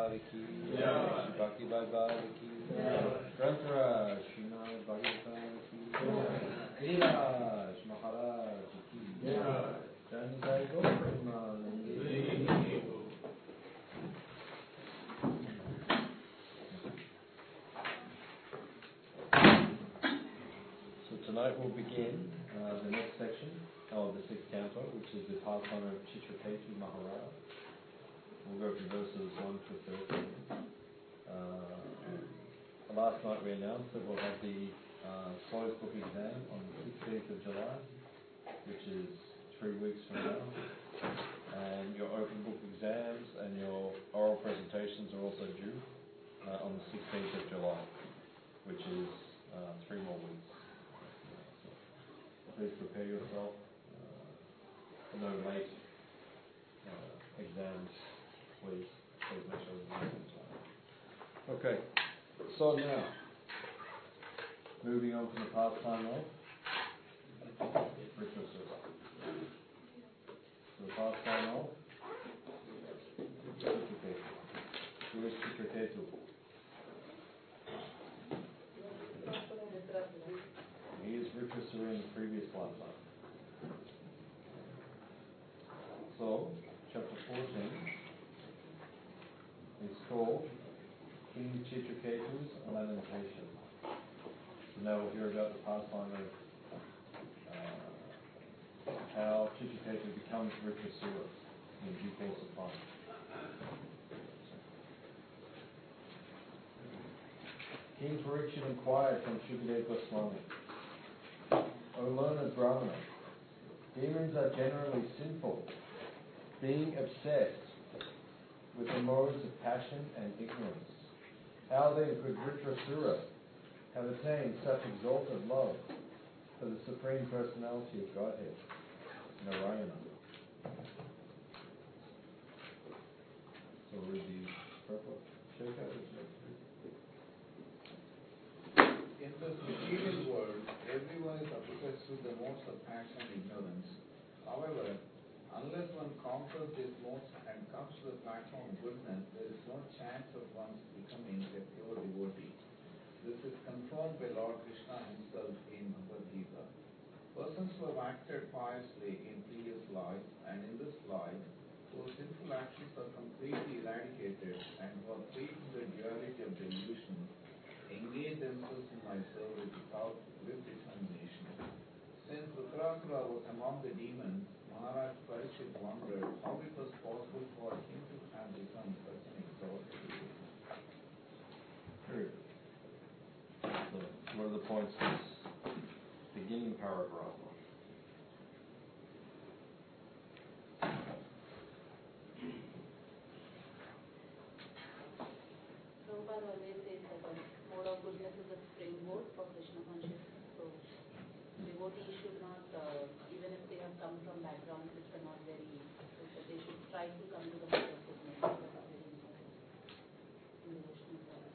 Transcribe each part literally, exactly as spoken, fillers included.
Prabhupada ki, Shri Bhakti Bhagavad ki, Granthara Srimad Bhagavatam ki, Viraj Maharaj ki, Jai Gopinath. Tonight we'll begin uh, the next section of the sixth canto, which is the pastime of Chitraketu Maharaj. We'll go from verses one to thirteen. Uh, last night we announced that we'll have the uh, closed book exam on the sixteenth of July, which is three weeks from now. And your open book exams and your oral presentations are also due uh, on the sixteenth of July, which is uh, three more weeks. Please prepare yourself uh, for no late uh, exams, please. Please make sure that you have time. Okay, so now, moving on to the pastime of Ritrasura. So the pastime of Chitraketu. Who is Chitraketu? He is Ritrasura in the previous lifetime. So, chapter fourteen is called King Chitraketu's Lamentation. So now we'll hear about the pastime of uh, how Chitraketu becomes Ritrasura in due course of time. King Parikshit inquired from Shukadeva Goswami, O learned Brahmana, demons are generally sinful, being obsessed with the modes of passion and ignorance. How then could Ritrasura have attained such exalted love for the Supreme Personality of Godhead, Narayana? So we'll read the purport. Check out this next. In this material world, everyone is obsessed with the modes of passion and ignorance. However, unless one conquers these modes and comes to the platform of goodness, there is no chance of one's becoming a pure devotee. This is confirmed by Lord Krishna himself in Bhagavad Gita. Persons who have acted piously in previous life and in this life, whose sinful actions are completely eradicated and who are free from the duality of delusion, engage themselves in my service without with determination. Since Ritrasura was among the demons, Maharaj Parikshit wondered how it was possible for him to have become such an exalted devotee. Very good. So, what are the points in this beginning paragraph? Prabhupada always says that the mode of goodness is a springboard for Krishna consciousness. So devotees should not, uh, even if they have come from backgrounds which are not very, so they should try to come to the mode of goodness. That is very important in devotional life.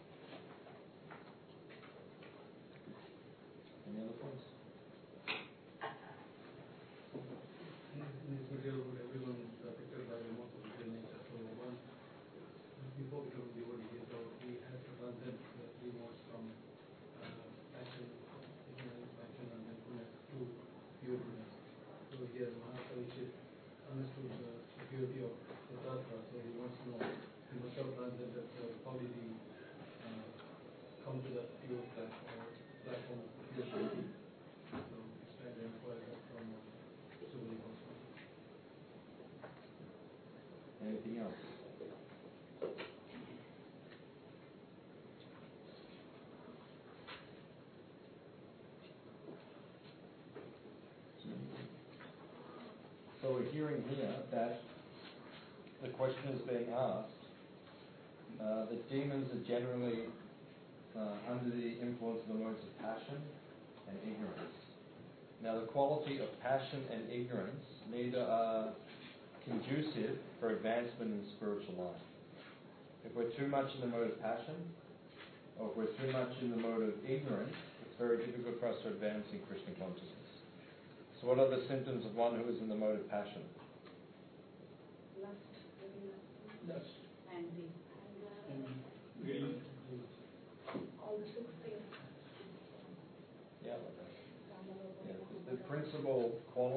Any other points? In this material world, everyone is affected by the most of the nature. So one, before becoming devotee, so he has to transcend the three modes from uh, passion, ignorance, passion, and then goodness to pure goodness. So here Maharaj Parikshit understood the, the purity of the Tattva, so he wants to know, he must have transcended, so how did he uh, come to that pure platform, platform of pure purity? So he's trying to inquire that from uh, Sukadeva Goswami. Anything else? So we're hearing here that the question is being asked uh, that demons are generally uh, under the influence of the modes of passion and ignorance. Now the quality of passion and ignorance neither are conducive for advancement in spiritual life. If we're too much in the mode of passion, or if we're too much in the mode of ignorance, it's very difficult for us to advance in Krishna consciousness. So what are the symptoms of one who is in the mode of passion? Lust, Lust. envy.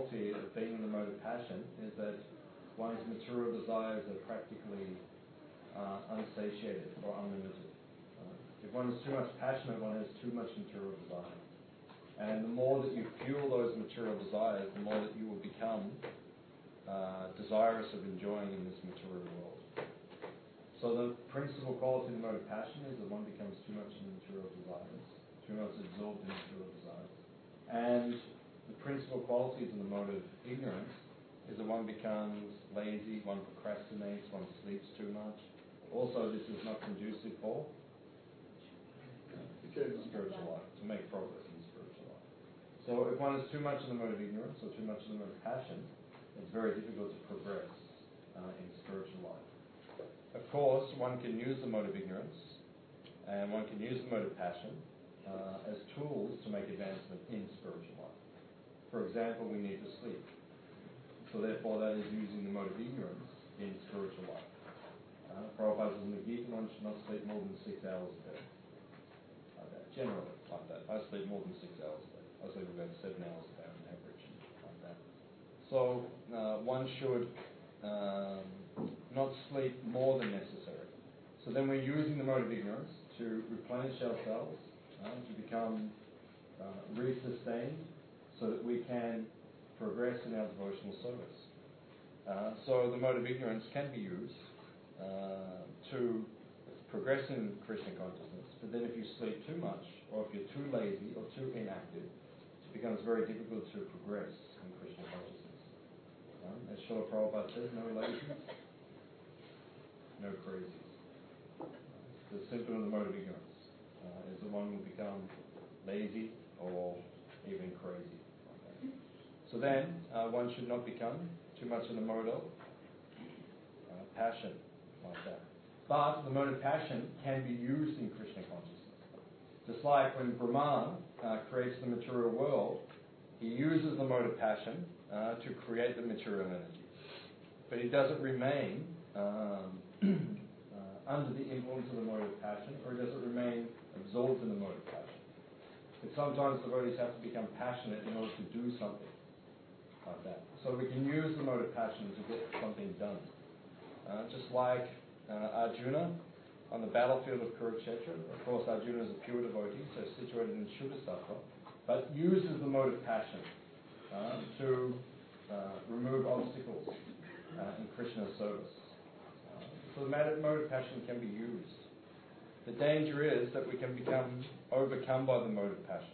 quality of being in the mode of passion is that one's material desires are practically uh, unsatiated or unlimited. Uh, if one is too much passionate, one has too much material desire. And the more that you fuel those material desires, the more that you will become uh, desirous of enjoying in this material world. So the principal quality of the mode of passion is that one becomes too much in material desires, too much absorbed in material desires. And the principal qualities of the mode of ignorance is that one becomes lazy, one procrastinates, one sleeps too much. Also, this is not conducive for spiritual life, to make progress in spiritual life. So if one is too much in the mode of ignorance or too much in the mode of passion, it's very difficult to progress uh, in spiritual life. Of course, one can use the mode of ignorance and one can use the mode of passion uh, as tools to make advancement in spiritual life. For example, we need to sleep. So therefore that is using the mode of ignorance in spiritual life. Uh, Prabhupada says in the Gita, one should not sleep more than six hours a day. Like that. Generally, like that. I sleep more than six hours a day. I sleep about seven hours a day on average, like that. So uh, one should um, not sleep more than necessary. So then we're using the mode of ignorance to replenish ourselves, uh, to become uh, re-sustained, so that we can progress in our devotional service. Uh, so the mode of ignorance can be used uh, to progress in Krishna consciousness, but then if you sleep too much, or if you're too lazy or too inactive, it becomes very difficult to progress in Krishna consciousness. Um, as Srila Prabhupada says, no lazies, no crazies. The symptom of the mode of ignorance uh, is that one will become lazy or even crazy. Okay. So then, uh, one should not become too much in the mode of uh, passion, like that. But the mode of passion can be used in Krishna consciousness. Just like when Brahma uh, creates the material world, he uses the mode of passion uh, to create the material energy. But he doesn't remain um, uh, under the influence of the mode of passion, or he doesn't remain absorbed in the mode of passion. But sometimes devotees have to become passionate in order to do something like that. So we can use the mode of passion to get something done. Uh, just like uh, Arjuna on the battlefield of Kurukshetra. Of course, Arjuna is a pure devotee, so situated in Shuddha Sattva, but uses the mode of passion uh, to uh, remove obstacles uh, in Krishna's service. Uh, so the mode of passion can be used. The danger is that we can become overcome by the mode of passion.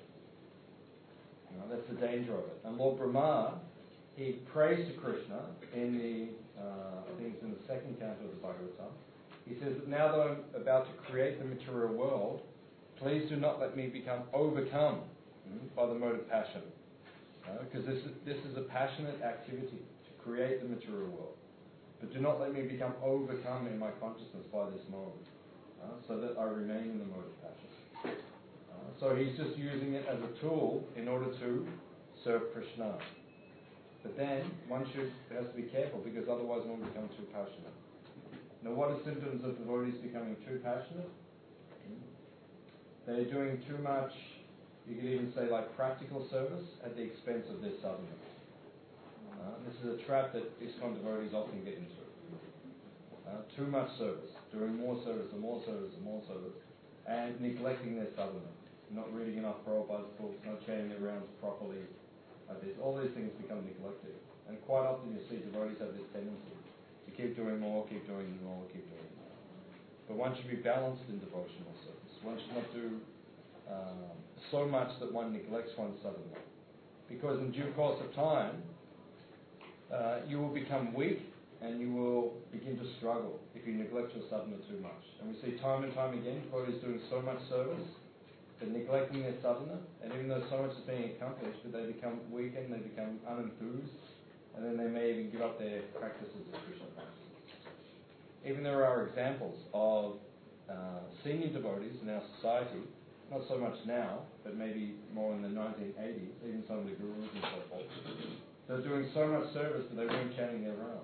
You know, that's the danger of it. And Lord Brahma, he prays to Krishna in the, uh, I think it's in the second canto of the Bhagavatam. He says that now that I'm about to create the material world, please do not let me become overcome mm, by the mode of passion. Because uh, this is, this is a passionate activity to create the material world. But do not let me become overcome in my consciousness by this mode, uh, so that I remain in the mode of passion. Uh, so he's just using it as a tool in order to serve Krishna. But then one should has to be careful, because otherwise one will become too passionate. Now, what are symptoms of devotees becoming too passionate? They're doing too much, you could even say like practical service at the expense of their sadhana. Uh, this is a trap that ISKCON devotees often get into. Uh, too much service, doing more service and more service and more service, and neglecting their sadhana. Not reading enough Prabhupada's books, not chanting their rounds properly. Uh, all these things become neglected. And quite often you see devotees have this tendency to keep doing more, keep doing more, keep doing more. But one should be balanced in devotional service. One should not do um, so much that one neglects one's sadhana. Because in due course of time, uh, you will become weak and you will begin to struggle if you neglect your sadhana too much. And we see time and time again, devotees doing so much service, but neglecting their sadhana, and even though so much is being accomplished, but they become weakened, they become unenthused, and then they may even give up their practices of Krishna consciousness. Even there are examples of uh, senior devotees in our society, not so much now, but maybe more in the nineteen eighties, even some of the gurus and so forth. They're doing so much service that they weren't chanting their rounds,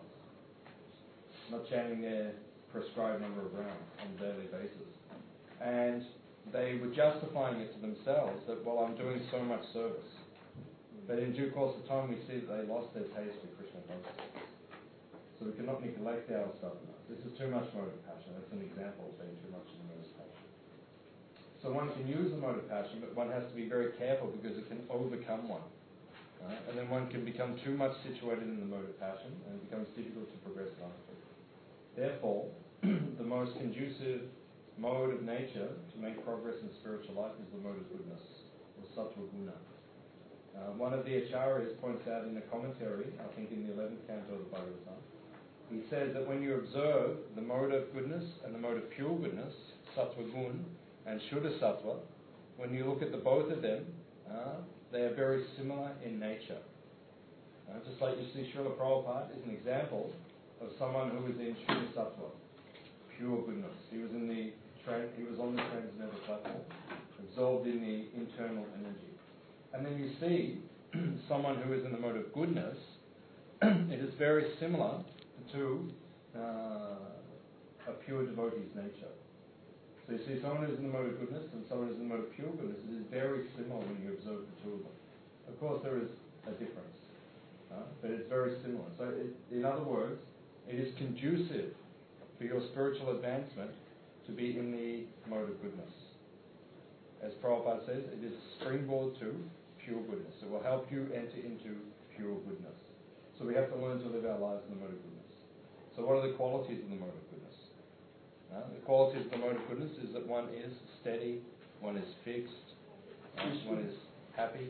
not chanting their prescribed number of rounds on a daily basis. And they were justifying it to themselves that, well, I'm doing so much service. But in due course of time, we see that they lost their taste for Krishna consciousness. So we cannot neglect our sadhana. This is too much mode of passion. That's an example of being too much in the mode of passion. So one can use the mode of passion, but one has to be very careful because it can overcome one. Right? And then one can become too much situated in the mode of passion, and it becomes difficult to progress nicely. Therefore, the most conducive mode of nature to make progress in spiritual life is the mode of goodness, or sattva guna. Uh, one of the acharyas points out in a commentary, I think in the eleventh canto of the Bhagavatam, he says that when you observe the mode of goodness and the mode of pure goodness, sattva gun and shuddha sattva, when you look at the both of them, uh, they are very similar in nature. Uh, just like you see Srila Prabhupada is an example of someone who was in shuddha sattva, pure goodness. He was in the tra- he was on the transcendental platform, absorbed in the internal energy. And then you see someone who is in the mode of goodness, it is very similar to uh, a pure devotee's nature. So you see someone who's in the mode of goodness and someone who's in the mode of pure goodness. It is very similar when you observe the two of them. Of course, there is a difference, uh, but it's very similar. So it, in other words, it is conducive for your spiritual advancement to be in the mode of goodness. As Prabhupada says, it is a springboard to pure goodness. It will help you enter into pure goodness. So we have to learn to live our lives in the mode of goodness. So what are the qualities of the mode of goodness? Uh, the qualities of the mode of goodness is that one is steady, one is fixed, uh, one is happy,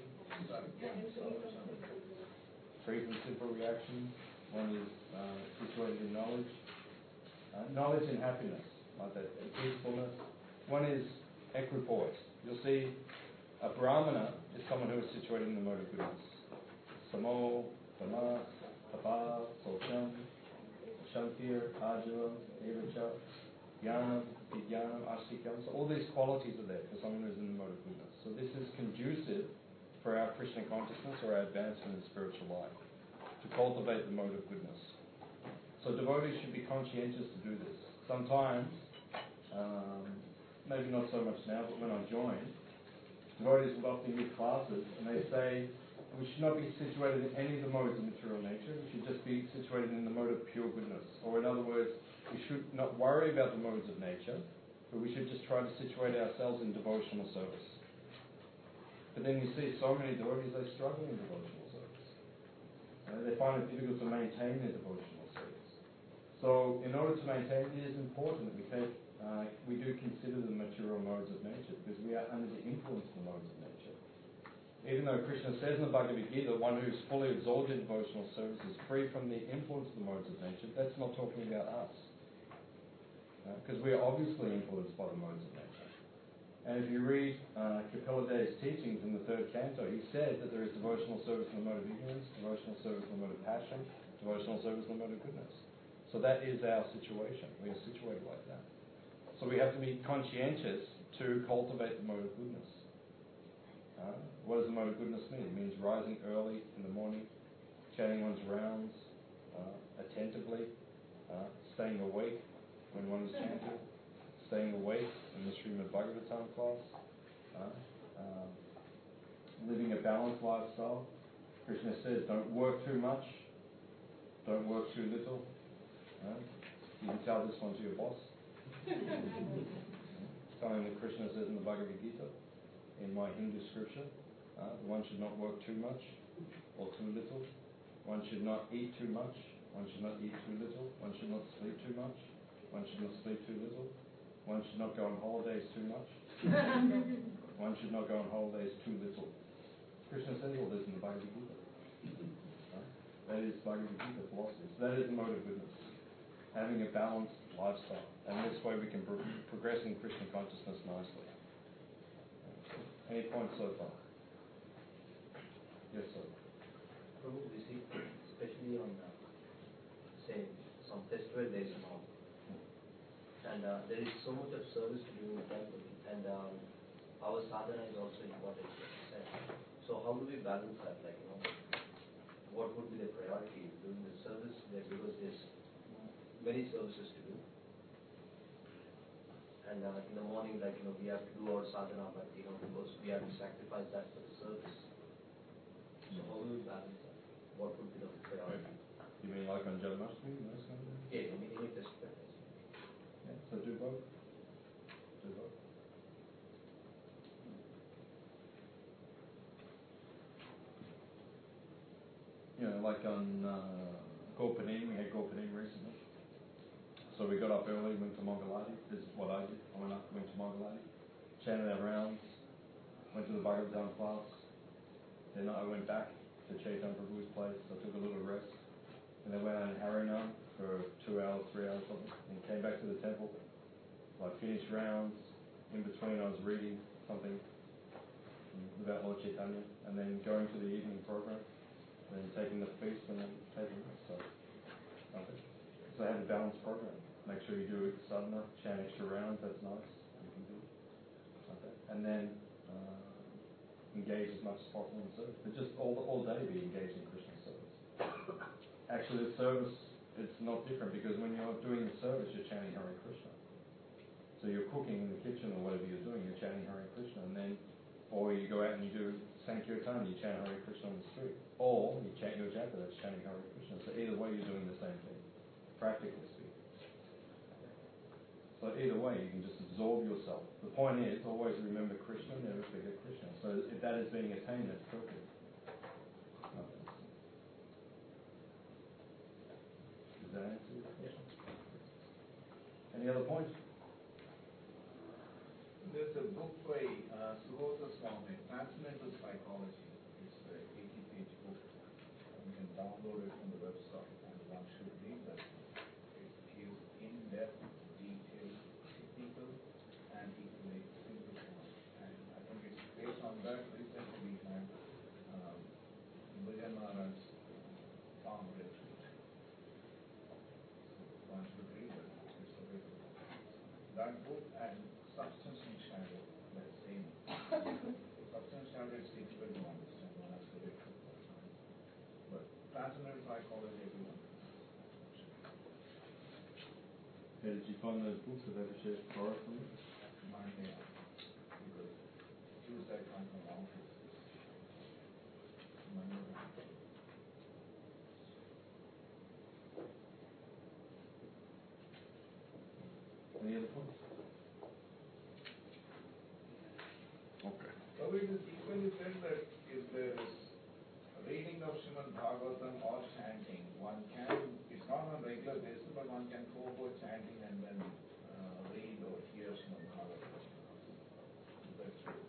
free from simple reactions, one is uh, situated in knowledge, uh, knowledge and happiness, like that, and peacefulness. One is equipoise. You'll see a brahmana is someone who is situated in the mode of goodness. Samo, tamas, tapa, socham, shankir, ajavam, evacha, jnanam, vijnanam, astikam. So all these qualities are there for someone who is in the mode of goodness. So this is conducive for our Krishna consciousness or our advancement in spiritual life, to cultivate the mode of goodness. So devotees should be conscientious to do this. Sometimes, um, maybe not so much now, but when I joined, devotees would often give classes and they say we should not be situated in any of the modes of material nature, we should just be situated in the mode of pure goodness. Or in other words, we should not worry about the modes of nature, but we should just try to situate ourselves in devotional service. But then you see so many devotees, they struggle in devotional service. Uh, they find it difficult to maintain their devotional service. So in order to maintain it, it is important that we take Uh, we do consider the material modes of nature because we are under the influence of the modes of nature. Even though Krishna says in the Bhagavad Gita, one who is fully absorbed in devotional service is free from the influence of the modes of nature, that's not talking about us. Because uh, we are obviously influenced by the modes of nature. And if you read uh, Kapila Dev's teachings in the third canto, he said that there is devotional service in the mode of ignorance, devotional service in the mode of passion, devotional service in the mode of goodness. So that is our situation. We are situated like that. So we have to be conscientious to cultivate the mode of goodness. Uh, what does the mode of goodness mean? It means rising early in the morning, chanting one's rounds uh, attentively, uh, staying awake when one is chanting, staying awake in the Srimad Bhagavatam class, uh, uh, living a balanced lifestyle. Krishna says, don't work too much, don't work too little. Uh, you can tell this one to your boss. Something that Krishna says in the Bhagavad Gita, in my Hindu scripture, uh, one should not work too much or too little. One should not eat too much. One should not eat too little. One should not sleep too much. One should not sleep too little. One should not go on holidays too much. One should not go on holidays too little. Krishna says all this in the Bhagavad Gita. Uh, that is Bhagavad Gita philosophy. So that is the mode of goodness. Having a balanced lifestyle. And this way we can pro- progress in Krishna consciousness nicely. Any points so far? Yes, sir. Prabhu, we see, especially on, uh, say, some festival days and all, and uh, there is so much of service to do in the temple, and um, our sadhana is also important. So how do we balance that? Like, you know, what would be the priority doing the service there, because there's many services to do. And uh, in the morning, like, you know, we have to do our sadhana, but, you know, because we have to sacrifice that for the service. So how do we balance that? What would be the priority? You mean like on Janmashtami and those kind of things? Yeah, any, any festival. Yeah, so do both. Do both. You know, like on uh, Gorpanim, we had Gorpanim recently. So we got up early, went to Mongalati. This is what I did. I went up, went to Mongalati, chanted our rounds, went to the Bhagavatam class. Then I went back to Chaitanya Prabhu's place. I took a little rest. And then went on Harinam for two hours, three hours something, and came back to the temple. I finished rounds. In between, I was reading something about Lord Chaitanya, and then going to the evening program, and then taking the feast, and then taking rest. So, okay. So I had a balanced program. Make sure you do sadhana, chant extra rounds. That's nice. You can do it. Okay. And then uh, engage as much as possible in service. But just all all day be engaged in Krishna service. Actually, the service, it's not different because when you're doing the service, you're chanting Hare Krishna. So you're cooking in the kitchen or whatever you're doing, you're chanting Hare Krishna, and then, or you go out and you do Sankirtan, you chant Hare Krishna on the street, or you chant your japa, that's chanting Hare Krishna. So either way, you're doing the same thing, practically speaking. So either way, you can just absorb yourself. The point is, always remember Krishna, never forget Krishna. So if that is being attained, that's perfect. Okay. Does that answer your question? Any other points? There's a book by uh, Subodha Swami, Transcendental Psychology. It's a eighty page book. You can download it from the website, and one should read that. It gives in-depth, detailed, technical, and equally simple form. And I think it's based on that. Recently we had um, Bhajan Maharaj's farm retreat. So one should read that. It's available. That book and Substance and Shadow, that same. Substance and Shadow is difficult to understand, one has to read it. But Transcendental Psychology, everyone. How did you find those books? Have they ever shared borrowed from you? Mine, yeah. Because Tuesday come from office. Monday. Any other points? Okay. So it is equally said that if there is reading of Srimad Bhagavatam or chanting, one can, it's not on a regular basis, but one can forego chanting and then uh, read or hear Srimad Bhagavatam. That's true.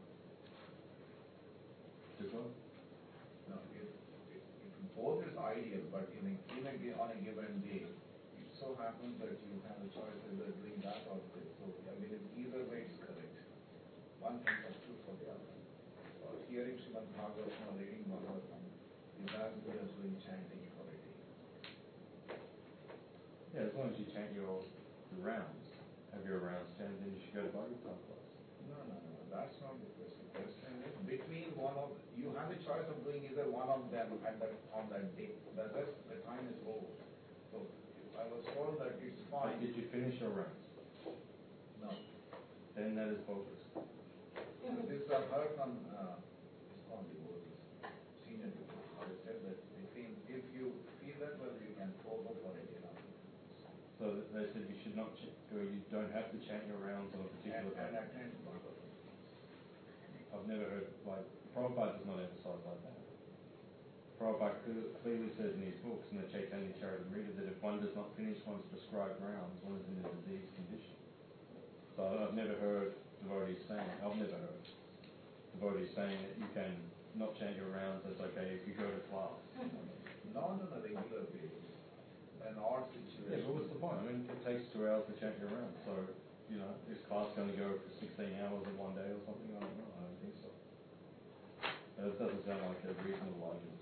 Good one? Now, if, if, if both is ideal, but in a, in a, gi- on a given day, it so happens that you have a choice whether doing that or this. So I believe either way is correct. One can substitute for the other. Or hearing Srimad Bhagavatam or reading Bhagavatam is as good as doing chanting for a day. Yeah, as long as you chant your the rounds, have your rounds chanted, then you should go to Bhagavatam class. No, no, no, no, that's not the question. The question is between one of, you have a choice of doing either one of them at that, on that day. The rest, the time is over. So if I was told that it's But fine. did you finish your rounds? No. Then that is focus. So this is heard from, uh, it's called devotees, senior devotees. They said that they feel, if you feel that well, you can forego for a day. So that they said you should not, ch- or you don't have to chant your rounds on a And, particular and day. attend Bhagavatam. I've never heard, like, Prabhupada does not emphasize like that. Prabhupada clear- clearly says in his books, in the Chaitanya Charitamrita, that if one does not finish one's prescribed rounds, one is in a diseased condition. So I've never heard devotees saying, I've never heard devotees saying that you can not chant your rounds, that's okay if you go to class. Not on a regular basis. An odd Yeah, situation. but what's the point? I mean, it takes two hours to chant your rounds, so, you know, is class going to go for sixteen hours in one day or something? I don't know, I don't think so. That doesn't sound like a reasonable argument.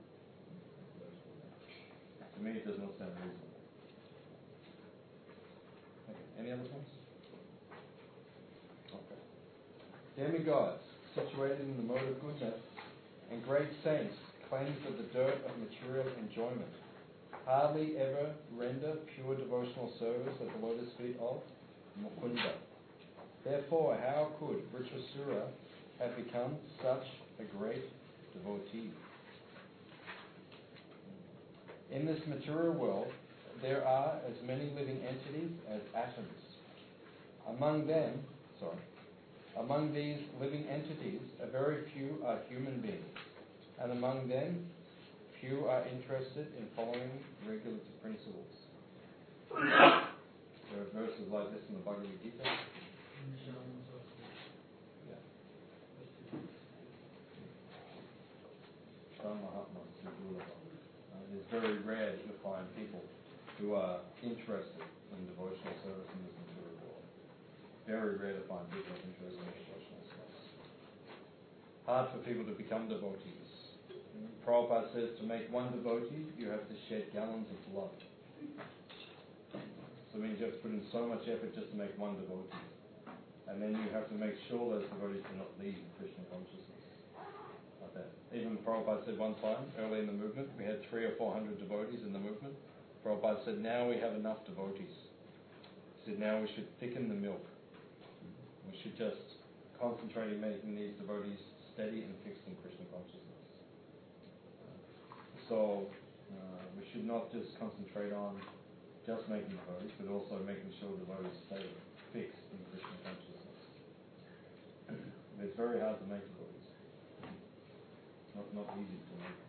To me, it does not sound reasonable. Okay, any other points? Okay. Demigods, situated in the mode of goodness, and great saints, cleansed of the dirt of material enjoyment, hardly ever render pure devotional service at the lotus feet of Mukunda. Therefore, how could Vritrasura have become such a great devotee. In this material world, there are as many living entities as atoms. Among them, sorry, among these living entities, a very few are human beings, and among them, few are interested in following regulative principles. There are verses like this in the Bhagavad Gita. Yeah. Mahatma, uh, it's very rare to find people who are interested in devotional service in this material world. Very rare to find people interested in devotional service. Hard for people to become devotees. Prabhupada says to make one devotee, you have to shed gallons of blood. So it means you have to put in so much effort just to make one devotee. And then you have to make sure those devotees do not leave Krishna consciousness. Like that. Even Prabhupada said one time, early in the movement, we had three or four hundred devotees in the movement. Prabhupada said, now we have enough devotees. He said, now we should thicken the milk. We should just concentrate in making these devotees steady and fixed in Krishna consciousness. So, uh, we should not just concentrate on just making devotees, but also making sure devotees stay fixed in Krishna consciousness. It's very hard to make devotees. Not, not easy to make.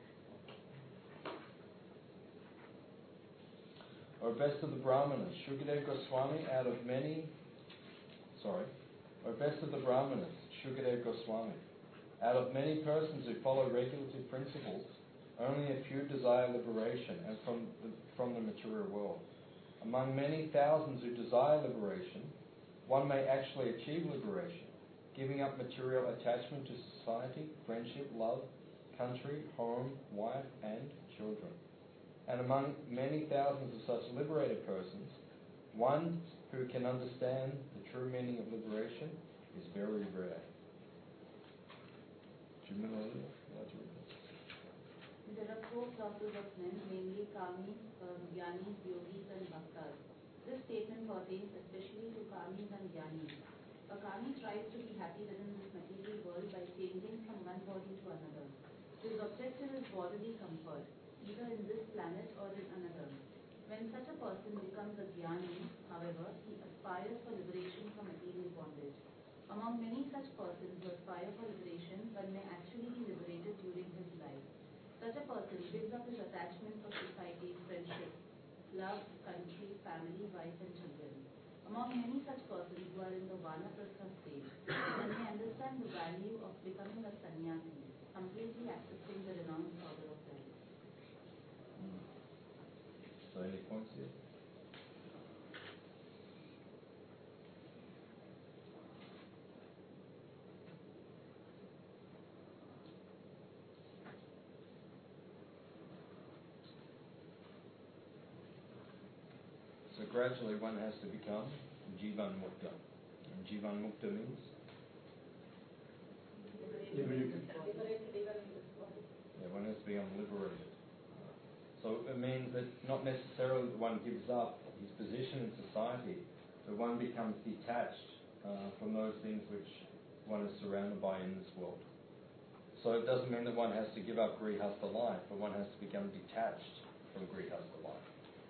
O best of the Brahmanas, Shukadeva Goswami out of many, sorry, O best of the Brahmanas, Shukadeva Goswami, out of many persons who follow regulative principles, only a few desire liberation and from the, from the material world. Among many thousands who desire liberation, one may actually achieve liberation, giving up material attachment to society, friendship, love, country, home, wife, and children. And among many thousands of such liberated persons, one who can understand the true meaning of liberation is very rare. Do you remember that? There are four classes of men, namely Kamis, uh, Jnanis, Yogis and Bhaktas. This statement pertains especially to Kamis and Jnanis. A Kami tries to be happy within this material world by changing from one body to another. His objective is bodily comfort, either in this planet or in another. When such a person becomes a Jnani, however, he aspires for liberation from material bondage. Among many such persons who aspire for liberation, one may actually be liberated during his life. Such a person gives up his attachment for society, friendship, love, country, family, wife and children. Among many such persons who are in the Vanaprastha stage, one may understand the value of becoming a sannyasi, completely accepting the renounced order of life. Mm. So any points here? So gradually one has to become Jivan Mukta. And Jivan Mukta means? Liberated. Yeah, one has to become liberated. So it means that not necessarily that one gives up his position in society, but one becomes detached uh, from those things which one is surrounded by in this world. So it doesn't mean that one has to give up Grihastha life, but one has to become detached from Grihastha life.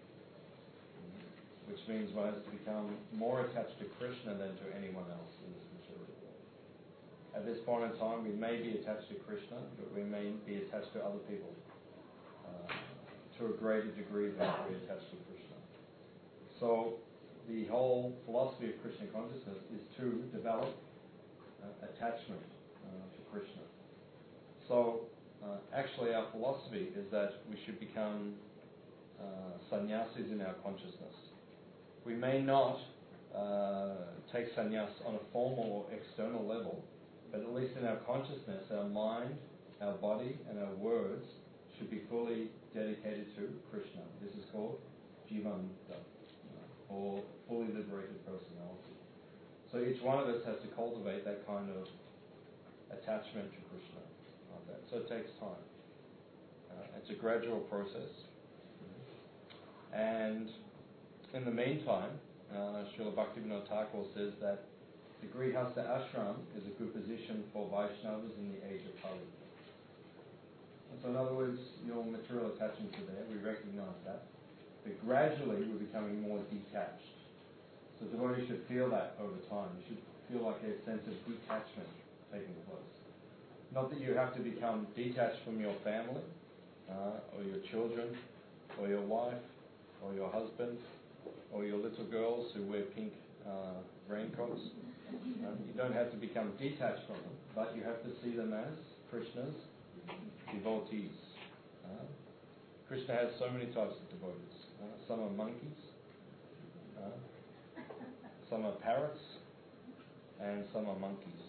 Which means one has to become more attached to Krishna than to anyone else in this material world. At this point in time, we may be attached to Krishna, but we may be attached to other people uh, to a greater degree than we're attached to Krishna. So the whole philosophy of Krishna consciousness is to develop uh, attachment uh, to Krishna. So uh, actually our philosophy is that we should become uh, sannyasis in our consciousness. We may not uh, take sannyas on a formal or external level, but at least in our consciousness, our mind, our body, and our words should be fully dedicated to Krishna. This is called Jivan Mukta, uh, or fully liberated personality. So each one of us has to cultivate that kind of attachment to Krishna, like that. So it takes time. Uh, it's a gradual process. And in the meantime, uh, Srila Bhaktivinoda Thakur says that the Grihastha ashram is a good position for Vaishnavas in the age of Kali. So in other words, your material attachments are there, we recognize that. But gradually we're becoming more detached. So devotees should feel that over time. You should feel like a sense of detachment taking place. Not that you have to become detached from your family, uh, or your children, or your wife, or your husband, or your little girls who wear pink uh, raincoats. Uh, you don't have to become detached from them, but you have to see them as Krishna's devotees. Uh, Krishna has so many types of devotees. Uh, some are monkeys, uh, some are parrots, and some are monkeys.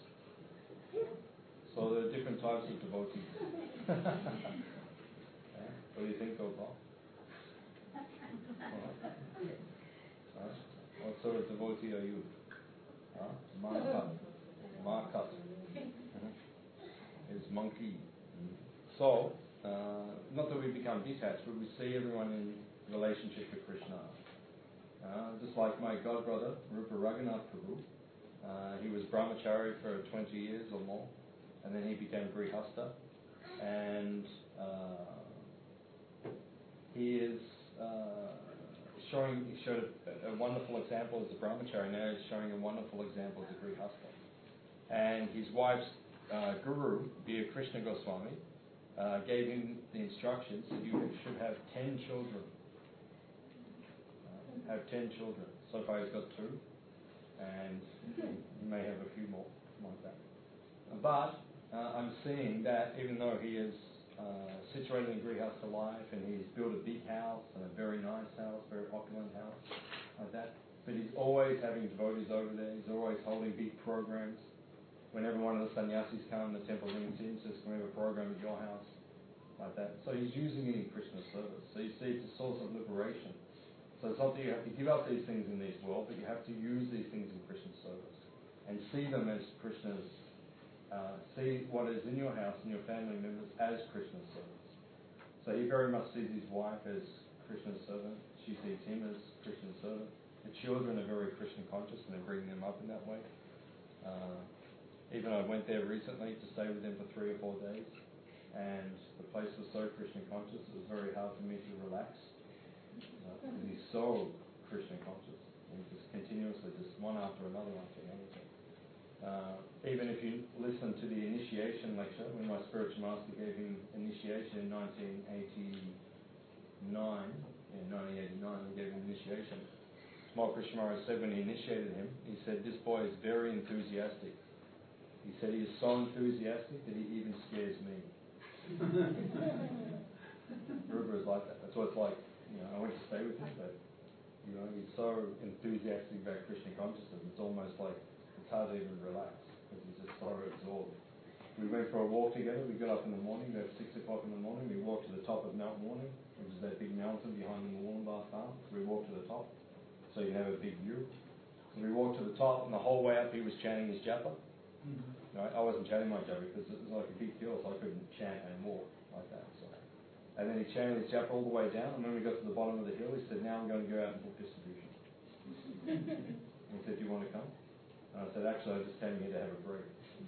So there are different types of devotees. uh, what do you think, Gopal? Uh, what sort of devotee are you? Uh, Markat. Markat. Uh, is monkey. So, uh, not that we become detached, but we see everyone in relationship to Krishna. Uh, just like my godbrother, Rupa Raghunath Prabhu, uh, he was brahmachari for twenty years or more, and then he became grihasta, and uh, he is uh, showing, he showed a, a wonderful example as a brahmachari, now he's showing a wonderful example as a grihasta. And his wife's uh, guru, dear Krishna Goswami, uh, gave him the instructions that you should have ten children. Uh, have ten children. So far he's got two, and he may have a few more like that. But uh, I'm seeing that even though he is uh, situated in grihasta life and he's built a big house and a very nice house, very opulent house, like that, but he's always having devotees over there. He's always holding big programs. Whenever one of the sannyasis come, the temple rings in, says, "Can we have a program at your house?" Like that. So he's using it in Krishna's service. So you see, it's a source of liberation. So it's not that you have to give up these things in this world, but you have to use these things in Krishna's service and see them as Krishna's. Uh, see what is in your house and your family members as Krishna's servants. So he very much sees his wife as Krishna's servant. She sees him as Krishna's servant. The children are very Krishna conscious and they're bringing them up in that way. Uh, even I went there recently to stay with them for three or four days, and the place was so Krishna conscious it was very hard for me to relax. Uh, because he's so Krishna conscious. He's just continuously, just one after another after another. Uh, even if you listen to the initiation lecture, when my spiritual master gave him initiation in nineteen eighty-nine, in nineteen eighty-nine, he gave him initiation. Small Krishna Maharaj said when he initiated him, he said, "This boy is very enthusiastic." He said he is so enthusiastic that he even scares me. Rupa is like that. That's what it's like. You know, I went to stay with him, but you know, he's so enthusiastic about Krishna consciousness. It's almost like it's hard to even relax because he's just so absorbed. We went for a walk together. We got up in the morning, about six o'clock in the morning. We walked to the top of Mount Warning, which is that big mountain behind the Wollongbar farm. So we walked to the top, so you can have a big view. So we walked to the top, and the whole way up, he was chanting his japa. Mm-hmm. Right? I wasn't chanting my japa because it was like a big hill, so I couldn't chant and walk like that. So, and then he chanted his japa all the way down, and when we got to the bottom of the hill, he said, "Now I'm going to go out and book distribution." And he said, "Do you want to come?" And I said, "Actually, I just came here to have a break."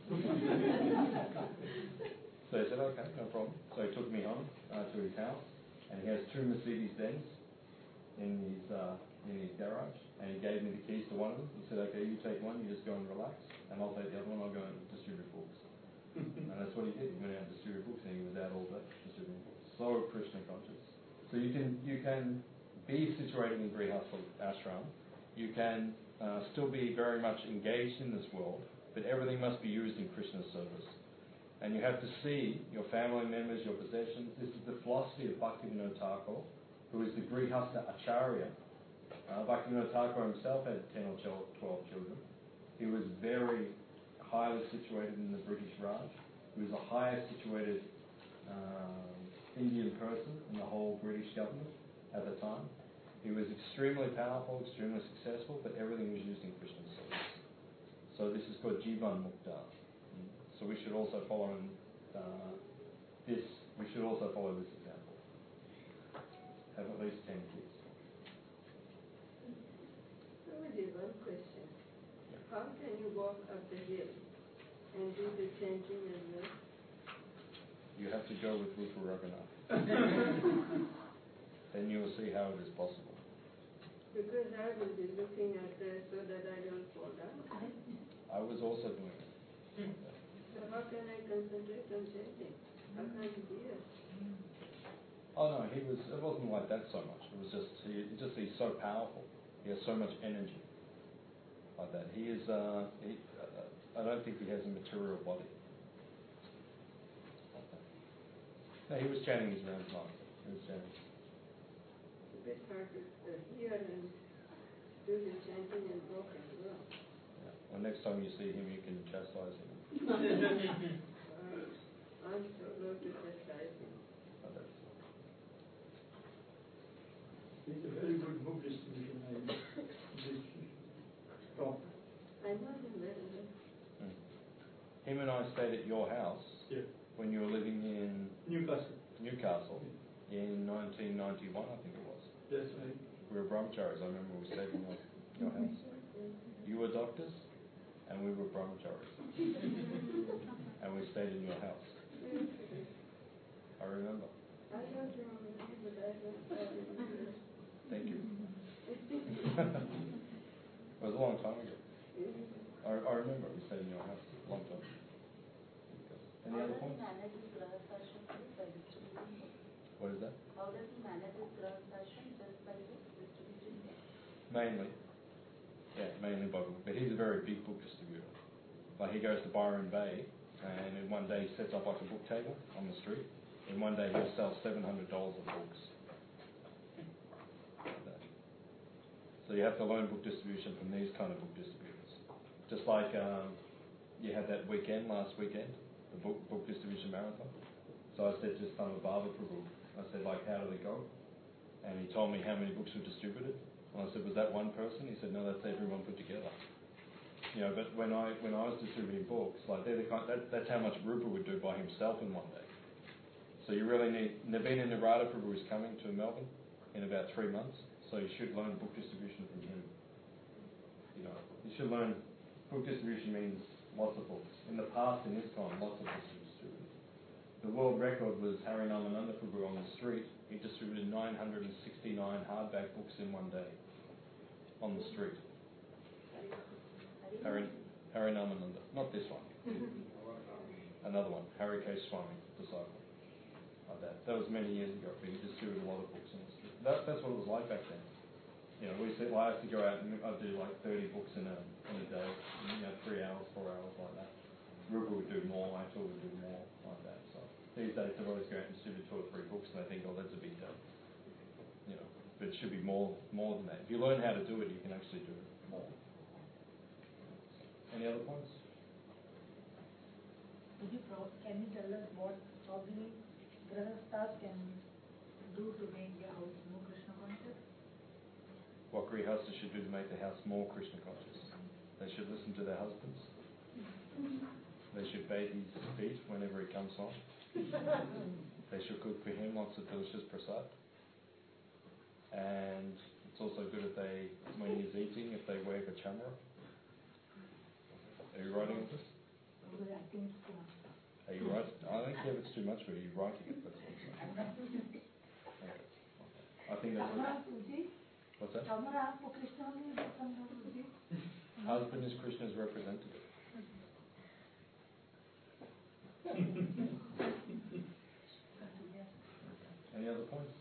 So he said, "Okay, no problem." So he took me home uh, to his house, and he has two Mercedes-Benz in his uh, in his garage, and he gave me the keys to one of them. He said, "Okay, you take one, you just go and relax, and I'll take the other one, I'll go and distribute books." And that's what he did. He went out and distributed books, and he was out all day distributing books. So Krishna conscious. So you can you can be situated in Grihastha ashram. You can uh, still be very much engaged in this world, but everything must be used in Krishna's service. And you have to see your family members, your possessions. This is the philosophy of Bhaktivinoda Thakur, who is the Grihastha Acharya. Uh, Bhaktivinoda Thakur himself had ten or twelve children. He was very highly situated in the British Raj. He was the highest situated um, Indian person in the whole British government at the time. He was extremely powerful, extremely successful, but everything was used in Krishna's service. So this is called Jivan Mukta. So we should also follow in, uh, this. We should also follow this example. Have at least ten kids. Somebody, one question. How can you walk up the hill and do the chanting as well? You have to go with Rupa Raghunath. Then you will see how it is possible. Because I will be looking at this so that I don't fall down. I was also doing it. So how can I concentrate on chanting? How can I hear? Oh no, he was. It wasn't like that so much. It was just he. Just he's so powerful. He has so much energy. Like that. He is. Uh, he, uh, I don't think he has a material body. Like that. No, he was chanting his round time. He was chanting. It's a bit hard to uh, hear and do the chanting and walk as well. Yeah. Well, next time you see him, you can chastise him. uh, I'm so low to chastise him. Like that. It's a very good book distribution. I this Tom. I know him very well. Mm. Him and I stayed at your house Yeah. when you were living in Newcastle. Newcastle in nineteen ninety-one, I think it was. That's right. We were brahmacharis. I remember we stayed in your, your house. You were doctors, and we were brahmacharis. And we stayed in your house. I remember. I don't remember him, but I don't I remember. Thank you. It was a long time ago. I, I remember we stayed in your house a long time ago. Any How other does he points? manage his grahasthashram by distributing books? What is that? How does he manage his grahasthashram just by books distributing books? Mainly. Yeah, mainly by book. But he's a very big book distributor. Like he goes to Byron Bay, and in one day he sets up like a book table on the street. In one day he'll sell seven hundred dollars of books. Like that. So you have to learn book distribution from these kind of book distributors. Just like um, you had that weekend, last weekend, the book book distribution marathon. So I said to Stama Baba Prabhu, I said, like, how did it go? And he told me how many books were distributed. And I said, was that one person? He said, no, that's everyone put together. You know, but when I when I was distributing books, like they're the kind, that, that's how much Rupa would do by himself in one day. So you really need. Navina Narada Prabhu is coming to Melbourne in about three months, so you should learn book distribution from him. You know, you should learn book distribution means lots of books. In the past, in this time, lots of books were distributed. The world record was Hari Namananda Prabhu on the street. He distributed nine hundred sixty-nine hardback books in one day on the street. Hari, Hari Namananda, not this one. Another one, Hari K. Swami, disciple. Like that. That was many years ago, but he distributed a lot of books in the street. That, that's what it was like back then. You know, we said, well, I have to go out and I'd do like thirty books in a in a day, you know, three hours, four hours, like that. Rupa would do more, Atul would do more, like that. So these days, they always go out and distribute two or three books, and they think, oh, that's a big day. You know, but it should be more more than that. If you learn how to do it, you can actually do it more. Any other points? Could you pro- can you tell us what probably grahasthas can do to make their house more Krishna conscious? What grihasthas should do to make the house more Krishna conscious? They should listen to their husbands. They should bathe his feet whenever he comes home. They should cook for him lots of delicious prasad. And it's also good if they, when he's eating, if they wear the chamra. Are you writing on this? Because I think it's too much. Are you writing? I don't care if it's too much, but are you writing it? That's what I'm saying. Okay. I think that's Chamra what, Suji? what's that? Chamra for Krishna only is Chamra Suji? Husband is Krishna's representative. Any other points?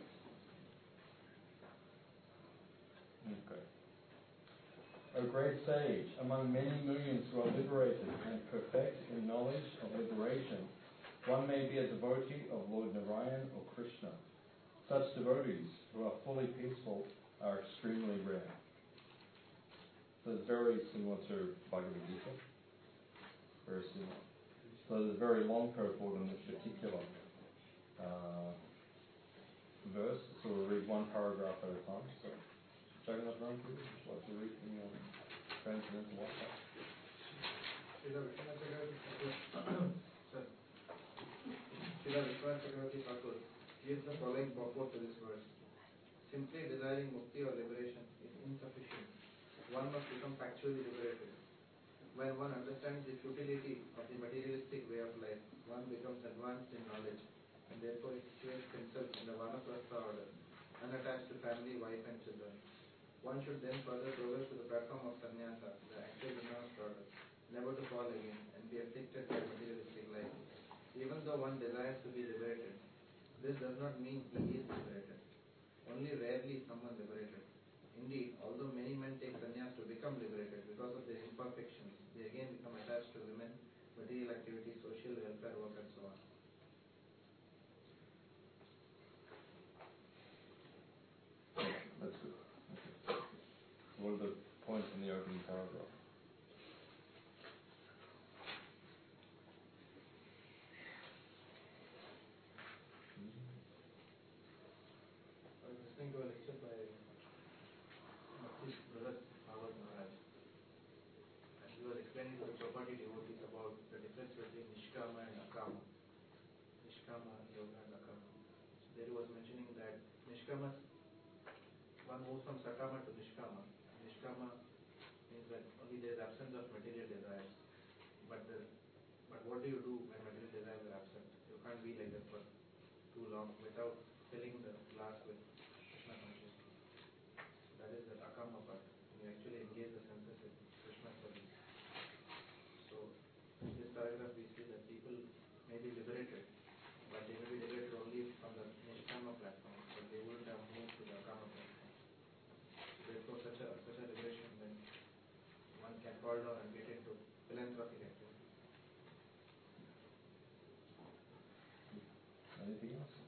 Okay. O great sage, among many millions who are liberated and perfect in knowledge of liberation, one may be a devotee of Lord Narayan or Krishna. Such devotees who are fully peaceful are extremely rare. So it's very similar to Bhagavad Gita. Very similar. So there's a very long purport in this particular uh, verse. So we'll read one paragraph at a time. So, Jagannath Ram, would you like to read from your transcendental WhatsApp? Srila Vishwanath Chakravarti Thakur, sir. Srila Vishwanath Chakravarti Thakur gives the following purport to this verse. Simply desiring mukti or liberation is insufficient. One must become factually liberated. when one understands the futility of the materialistic way of life, one becomes advanced in knowledge, and therefore he situates himself in the Vanaprastha order, unattached to family, wife and children. One should then further progress to the platform of sannyasa, the actual renounced order, never to fall again and be afflicted by materialistic life. Even though one desires to be liberated, this does not mean he is liberated. Only rarely is someone liberated. Indeed, although many men take sannyas to become liberated because of their imperfections, they again become attached to women, material activities, social welfare work and so on. That's good. Okay. What are the points in the opening paragraph? I was listening to a lecture by Bhakti Brother Bhagavad Maharaj, and he was explaining to the Chopati devotees about the difference between Nishkama and Akama. Nishkama yoga and Akama. So there he was mentioning that Nishkama, one moves from Sakama to Nishkama. Nishkama means that only there is absence of material desires. But the, but what do you do when material desires are absent? You can't be like that for too long without filling the glass with Krishna consciousness. That is the Akama part. You actually engage the senses with Krishna service. So in this paragraph we see that people may be liberated, but they may be liberated only from the Nishkama platform, but they wouldn't have moved to the Akama platform. So therefore such a such a liberation, then one can fall down and get into philanthropic activity. Anything else?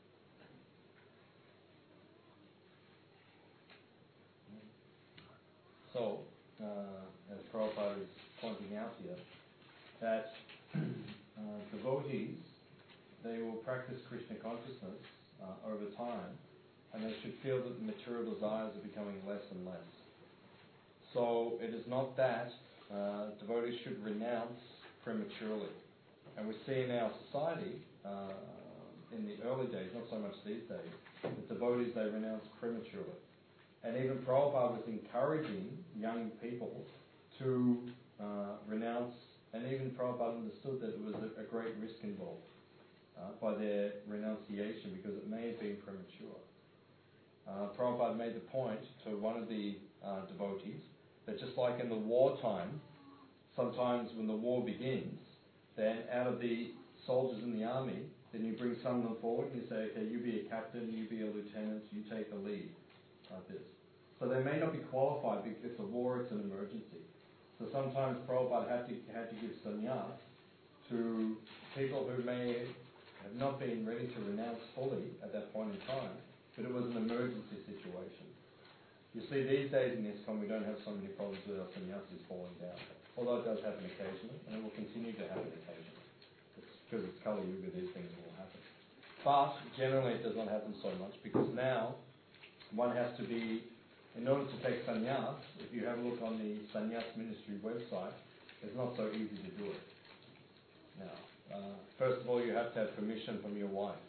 So, uh, as Prabhupada is pointing out here, that uh, devotees, they will practice Krishna consciousness uh, over time, and they should feel that the material desires are becoming less and less. So, it is not that uh, devotees should renounce prematurely. And we see in our society, uh, in the early days, not so much these days, the devotees, they renounce prematurely. And even Prabhupada was encouraging young people to uh, renounce, and even Prabhupada understood that it was a, a great risk involved uh, by their renunciation because it may have been premature. Uh, Prabhupada made the point to one of the uh, devotees that just like in the wartime, sometimes when the war begins, then out of the soldiers in the army, then you bring some of them forward and you say, okay, you be a captain, you be a lieutenant, you take the lead. Like this. So they may not be qualified because it's a war, it's an emergency. So sometimes Prabhupada had to had to give sannyas to people who may have not been ready to renounce fully at that point in time, but it was an emergency situation. You see, these days in ISKCON we don't have so many problems with our sannyasis falling down, although it does happen occasionally, and it will continue to happen occasionally. It's because it's Kali Yuga, these things will happen. But generally it does not happen so much because now one has to be, in order to take sannyas, if you have a look on the sannyas ministry website, it's not so easy to do it. Now, uh, first of all, you have to have permission from your wife.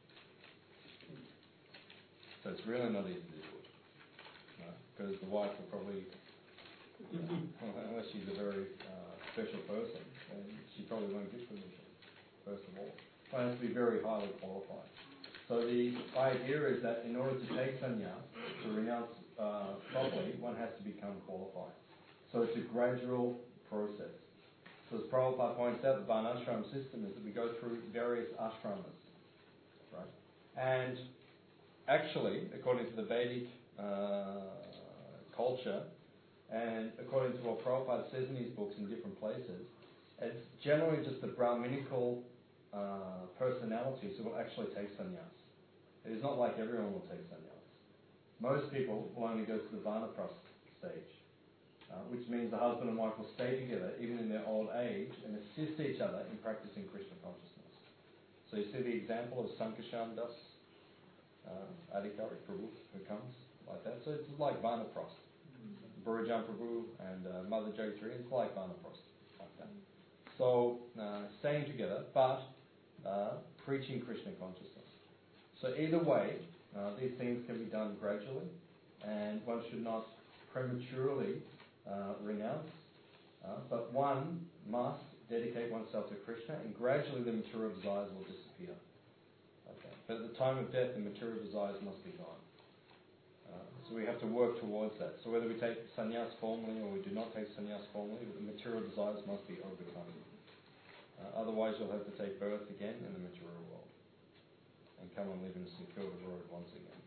So it's really not easy to do it. No? Because the wife will probably, uh, unless she's a very uh, special person, then she probably won't give permission, first of all. One has to be very highly qualified. So the idea is that in order to take sannyas, to renounce uh, properly, one has to become qualified. So it's a gradual process. So as Prabhupada points out, the Varnashram system is that we go through various ashramas, right? And actually, according to the Vedic uh, culture, and according to what Prabhupada says in his books in different places, it's generally just the Brahminical uh, personalities who will actually take sannyas. It is not like everyone will take sannyas. Most people will only go to the Vanaprastha stage, uh, which means the husband and wife will stay together even in their old age and assist each other in practicing Krishna consciousness. So you see the example of Sankarshan Das, uh, Adhikari Prabhu, who comes like that. So it's like Vanaprastha. Burijan Prabhu and uh, Mother Jayatri, it's like Vanaprastha, like that. So uh, staying together, but uh, preaching Krishna consciousness. So either way, uh, these things can be done gradually, and one should not prematurely uh, renounce, uh, but one must dedicate oneself to Krishna, and gradually the material desires will disappear. Okay. But at the time of death, the material desires must be gone. Uh, so we have to work towards that. So whether we take sannyas formally or we do not take sannyas formally, the material desires must be overcome. Uh, otherwise, you'll have to take birth again in the material world and come and live in St Kilda Road once again.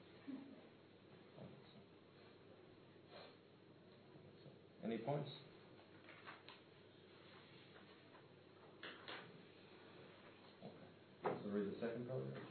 Any points? Okay. So read the second paragraph.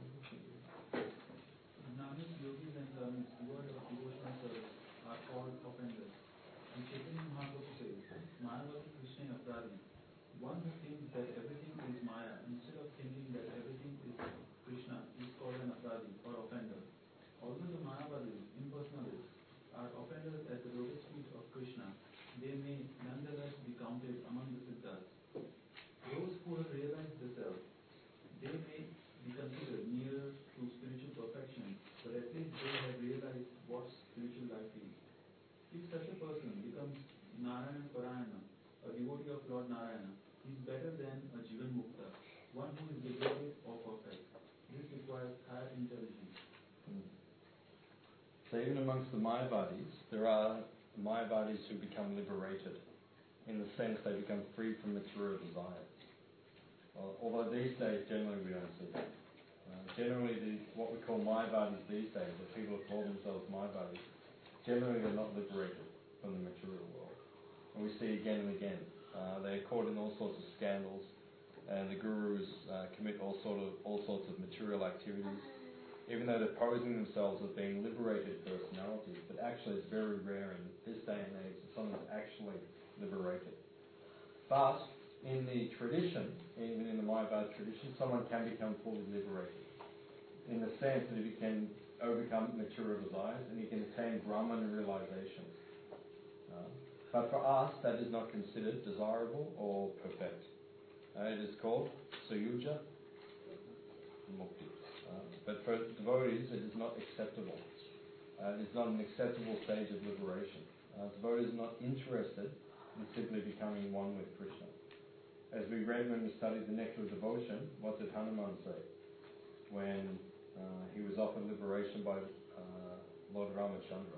Nanak, yogis and hermits, devoid of devotional service, are called offenders. And Chaitanya Mahaprabhu says, Mayavati Krishna Apradi. One who thinks that everything is Maya instead of thinking that everything is Krishna is called an Apradi or offender. Although the Mayavadis, impersonalists, are offenders at the lotus feet of Krishna, they may nonetheless be counted among the Siddhas. Those who have realized the self, they may be considered nearer to spiritual perfection, but at least they have realized what spiritual life is. If such a person becomes Narayana Parayana, a devotee of Lord Narayana, he is better than a Jivan Mukta, one who is liberated or perfect. This requires higher intelligence. Hmm. So even amongst the Mayavadis, there are Mayavadis who become liberated, in the sense they become free from material desires. Well, although these days generally we don't see that. Uh, generally the, what we call Mayavadis these days, or people who call themselves Mayavadis, generally they're not liberated from the material world. And we see again and again, uh, they're caught in all sorts of scandals, and the gurus uh, commit all, sort of, all sorts of material activities, even though they're posing themselves as being liberated personalities, but actually it's very rare in this day and age that someone's actually liberated. But in the tradition, even in the Mayavad tradition, someone can become fully liberated, in the sense that he can overcome material desires and he can attain Brahman realization. Uh, but for us, that is not considered desirable or perfect. Uh, it is called Sayuja Mukti. Uh, but for devotees, it is not acceptable. Uh, it is not an acceptable stage of liberation. Uh, devotees are not interested in simply becoming one with Krishna. As we read when we studied the Nectar of Devotion, what did Hanuman say when uh, he was offered liberation by uh, Lord Ramachandra?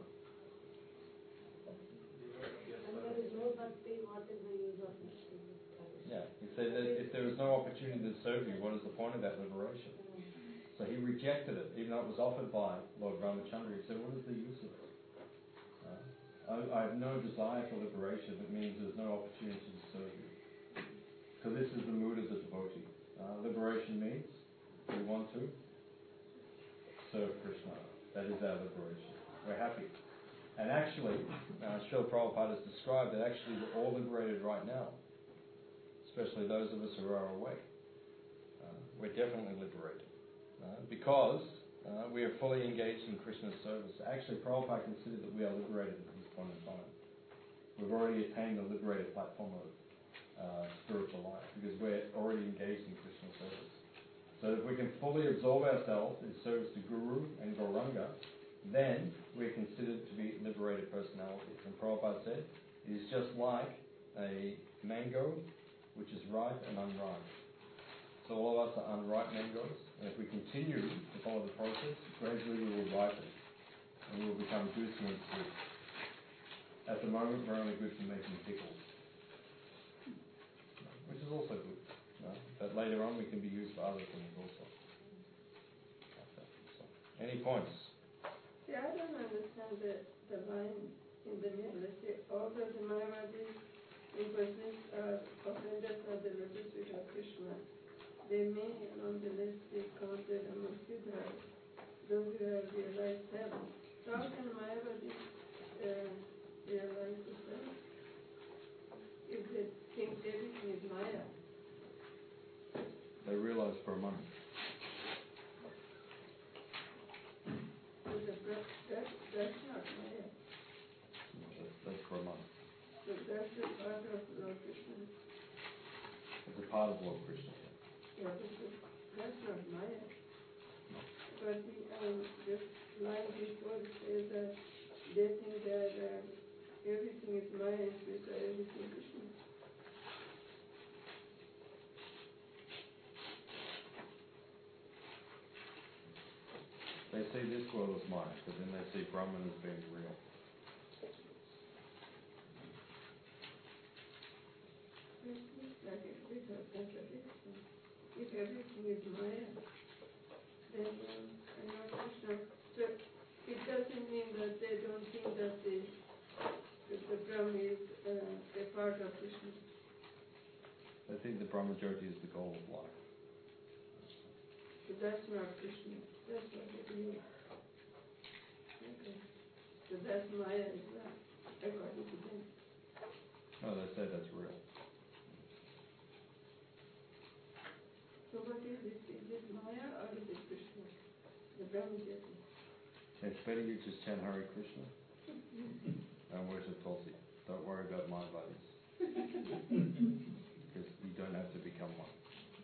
And there is no bhakti, what is the use of bhakti? Yeah, he said that if there is no opportunity to serve you, what is the point of that liberation? So he rejected it, even though it was offered by Lord Ramachandra. He said, what is the use of it? Uh, I, I have no desire for liberation. It means there's no opportunity to serve you. So this is the mood of the devotee. Uh, liberation means we want to serve Krishna. That is our liberation. We're happy. And actually, uh, Srila Prabhupada has described that actually we're all liberated right now, especially those of us who are awake. Uh, we're definitely liberated. Uh, because uh, we are fully engaged in Krishna's service. Actually, Prabhupada considered that we are liberated at this point in time. We've already attained the liberated platform of uh, spiritual life because we're already engaged in Krishna's service. So if we can fully absorb ourselves in service to Guru and Gauranga, then we're considered to be liberated personalities. And Prabhupada said, it is just like a mango which is ripe and unripe. So all of us are unripe mangoes, and if we continue to follow the process, gradually we will ripen, and we will become juicy and sweet. At the moment, we're only good for making pickles, which is also good. No? But later on, we can be used for other things also. Okay. So, any points? See, I don't understand the, the line in the middle. They say, although the Mayavadis impersonalists are offenders at the lotus feet of Krishna, they may nonetheless be counted among Siddhas, those who have realized self. So how can Mayavadis uh, realize the self if they think everything is Maya? They realize for a moment. So the, that, that's not Maya. That's, that's for a moment. So that's the part of Lord Krishna. It's a part of Lord Krishna. Yeah, but that's not Maya. But the um, this line before says that they think that uh, everything is Maya and Krishna, everything Krishna. well as Maya, but then they see Brahman as being real. It looks like a bit of contradiction. If everything is Maya, then um, I'm not Krishna. So it doesn't mean that they don't think that the, that the Brahma is uh, a part of Krishna. They think the Brahma Jyoti is the goal of life. So that's not Krishna. That's what they believe. Okay. So that's Maya as well, according to them. No, they say that's real. So what is it? Is it Maya or is it Krishna? The Brahma Jyoti. It's better you just chant Hare Krishna and worship Tulsi. Don't worry about mind bodies. Because you don't have to become one.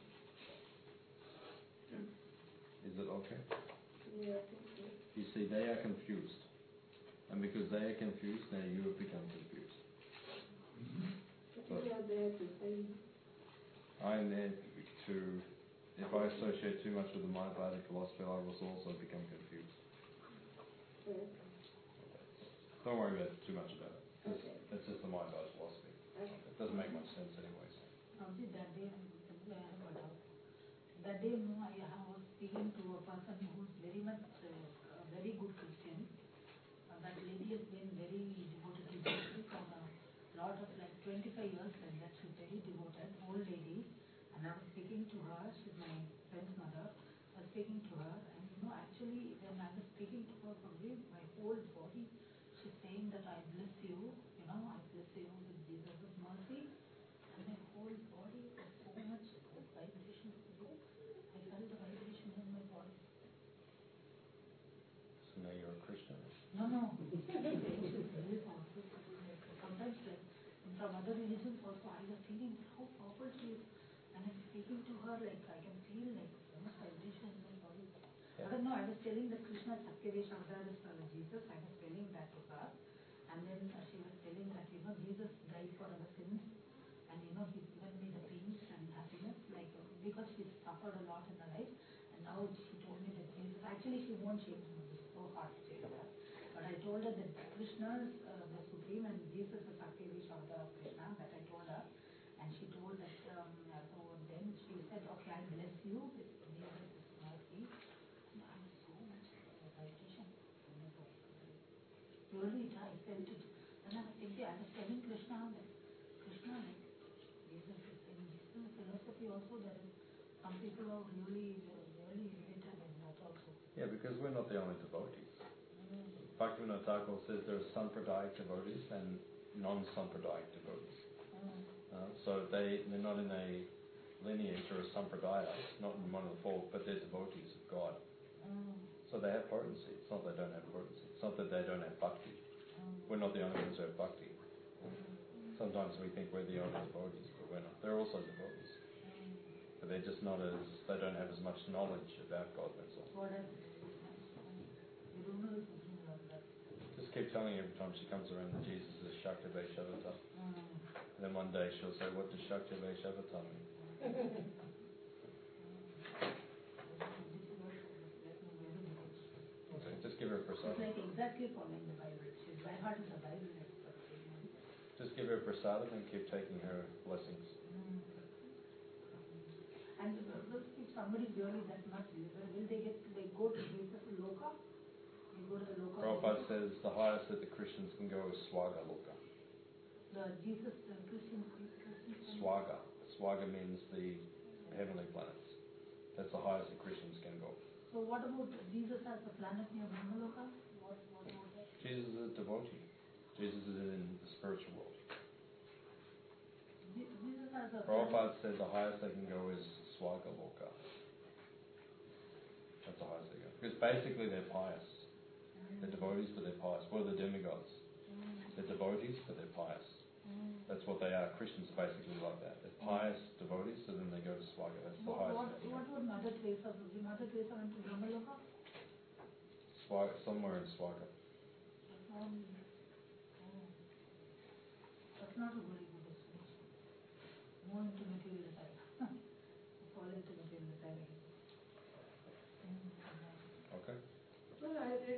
Is it okay? Yeah, I think so. You see, they are confused. And because they are confused, now you have become confused. But you are there to say, I am there to, if I associate too much with the Mayavadi philosophy, I will also become confused. uh, Don't worry about too much about it. It's, Okay. it's just the Mayavadi philosophy. okay. It doesn't make much sense anyways. Probably that day, simply I have a doubt. That day, no, I I was speaking to a person who is very much, uh, a very good Christian. Uh, that lady has been very devoted to Jesus for a lot of like twenty-five years, and that she's very devoted, old lady. And I was speaking to her, she's my friend's mother. I was speaking to her, and you know, actually, when I was speaking to her, probably my whole body, she's saying that I bless you, you know, I bless you with Jesus' mercy. And my whole body was so much vibration. I felt the vibration in my body. So now you're a Christian. No, no. It's really powerful. Like, sometimes, like, from other religions also, I was feeling how powerful she is. And I'm speaking to her, like, I can feel, like, so much vibration in my body. I don't know, I was telling that Krishna Satyavesh Avatar is uh, Jesus. I was telling that to her. And then uh, she was telling that, you know, Jesus died for our sins. And, you know, he's given me the peace and happiness, like, uh, because she suffered a lot in her life. And now she told me that Jesus, actually she won't change me, it's so hard to say that. But I told her that Krishna is uh, the Supreme and Jesus is Satyavesh Avatar of Krishna, that I told her. And she told that, um, uh, so then she said, okay, I bless you with Jesus' mercy. And I was so much uh, vibration in my body. Really, I felt it. And I was thinking, I was telling Krishna that, Krishna, like, Jesus is saying, this is a philosophy also, there is some people are really, really related in that also. Yeah, because we're not the only devotees. Mm. Bhaktivinoda Thakur says there are Sampradayik devotees and non-Sampradayik devotees. Mm. Uh, so they, they're not in a lineage or a Sampradaya, not in one of the four, but they're devotees of God. Mm. So they have potency. It's not that they don't have potency. It's not that they don't have bhakti. Mm. We're not the only ones who have bhakti. Mm. Sometimes we think we're the only devotees, but we're not. They're also devotees. Mm. But they're just not as, they don't have as much knowledge about God, that's all. God has really nice. You don't know the Supreme Lord. That. Just keep telling her every time she comes around that Jesus is Shakti Vaishavata. Mm. And then one day she'll say, what does Shakti Vaishavata mean? Okay, just give her a It's prasadam. like exactly following the Bible. She's by heart is the Bible expert. Just give her a prasadam and keep taking her blessings. Mm. And uh, if somebody is really that much believer, will they get, they go to Jesus Loka? They go to the Loka. Prabhupada says the highest that the Christians can go is Swaga Loka. The Jesus, the Christians, Christians. Swaga. Swaga means the heavenly planets. That's the highest that Christians can go. So what about Jesus as a planet near Brahmaloka? What, what about that? Jesus is a devotee. Jesus is in the spiritual world. Je- Jesus as a Prabhupada said the highest they can go is Swaga Loka. That's the highest they go. Because basically they're pious. They're devotees, but they're pious. What are the demigods? Mm. They're devotees, but they're pious. Mm. That's what they are. Christians are basically like that. They're pious devotees, so then they go to Swaga. That's the What, highest. what, they can what go. would Mother Teresa do? Mother Teresa went to Brahmaloka? Swaga, somewhere in Swaga. Um, oh. That's not a very good destination. More into material side. Fall into material side. Mm. Okay? Well, I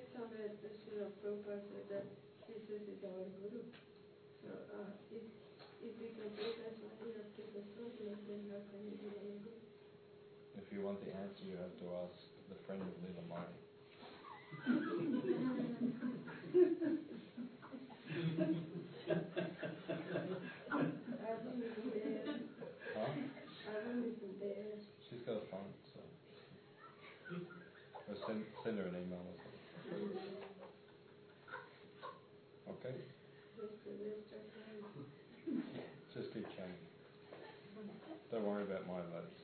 Prabhupada said that Jesus is our Guru. So uh, if, if we can take us only up to the surplus, then how can we be any good? If you want the answer, you have to ask the friend of Leela Mani. Arun isn't there. Huh? Arun isn't there. She's got a phone, so. Or send, send her an email or something. Okay? Just the rest of time. Just keep chatting. Don't worry about my votes.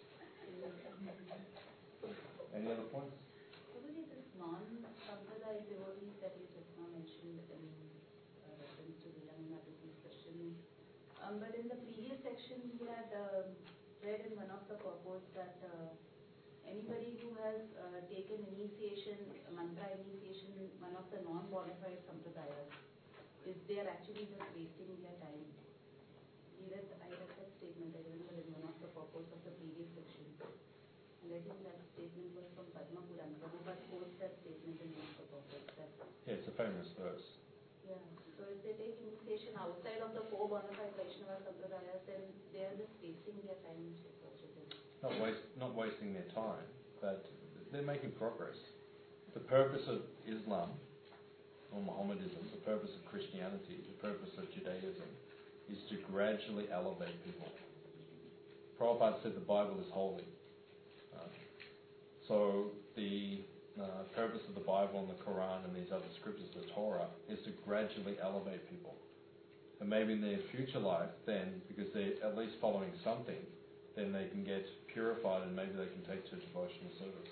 Any other points? Probably this non-Sampradaya devotees that you just now mentioned in uh, reference to Viramana Priti's question. Um, but in the previous section, we had um, read in one of the purports that uh, anybody who has uh, taken initiation, mantra initiation, in one of the non-bona fide Sampradayas, is they are actually just wasting their time. We read, I read that statement, I remember in one of the purports of the previous section. And I think that statement was from Padma Puran. Prabhupada quotes that statement in one of the purports. That, Yeah, it's a famous verse. yeah, so if they take initiation outside of the four bona fide Vaishnava Sampradayas, then they are just wasting their time. Not waste, not wasting their time, but they're making progress. The purpose of Islam or Mohammedanism, the purpose of Christianity, the purpose of Judaism, is to gradually elevate people. Prabhupada said the Bible is holy. Uh, so the uh, purpose of the Bible and the Quran and these other scriptures, the Torah, is to gradually elevate people. And maybe in their future life, then, because they're at least following something, then they can get purified and maybe they can take to devotional service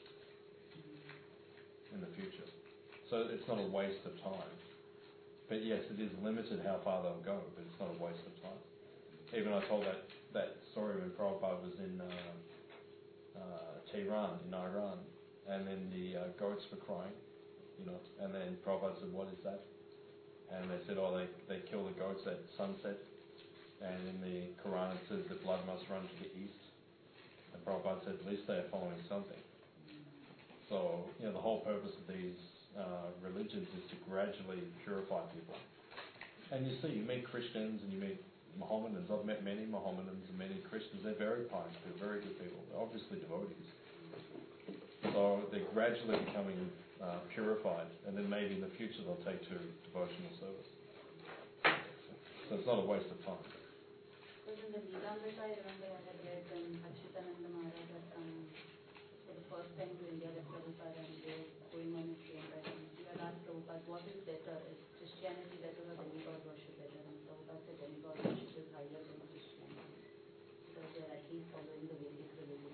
in the future. So it's not a waste of time. But yes, it is limited how far they'll go, but it's not a waste of time. Even I told that, that story when Prabhupada was in uh, uh, Tehran, in Iran, and then the uh, goats were crying, you know, and then Prabhupada said, what is that? And they said, oh, they, they kill the goats at sunset. And in the Quran it says that blood must run to the east. And Prabhupada said, at least they are following something. So, you know, the whole purpose of these uh, religions is to gradually purify people. And you see, you meet Christians and you meet Mohammedans. I've met many Mohammedans and many Christians. They're very pious people, very good people. They're obviously devotees. So they're gradually becoming uh, purified, and then maybe in the future they'll take to devotional service. So it's not a waste of time. Because in the Lilamrita, I remember I had read when Achyutananda Maharaj had come for the first time to India with Prabhupada, and they were going on his train ride. And he had asked Prabhupada, what is better? Is Christianity better or demigod worship better? And Prabhupada said demigod worship is higher than Christianity, because they are at least following the Vedic religion.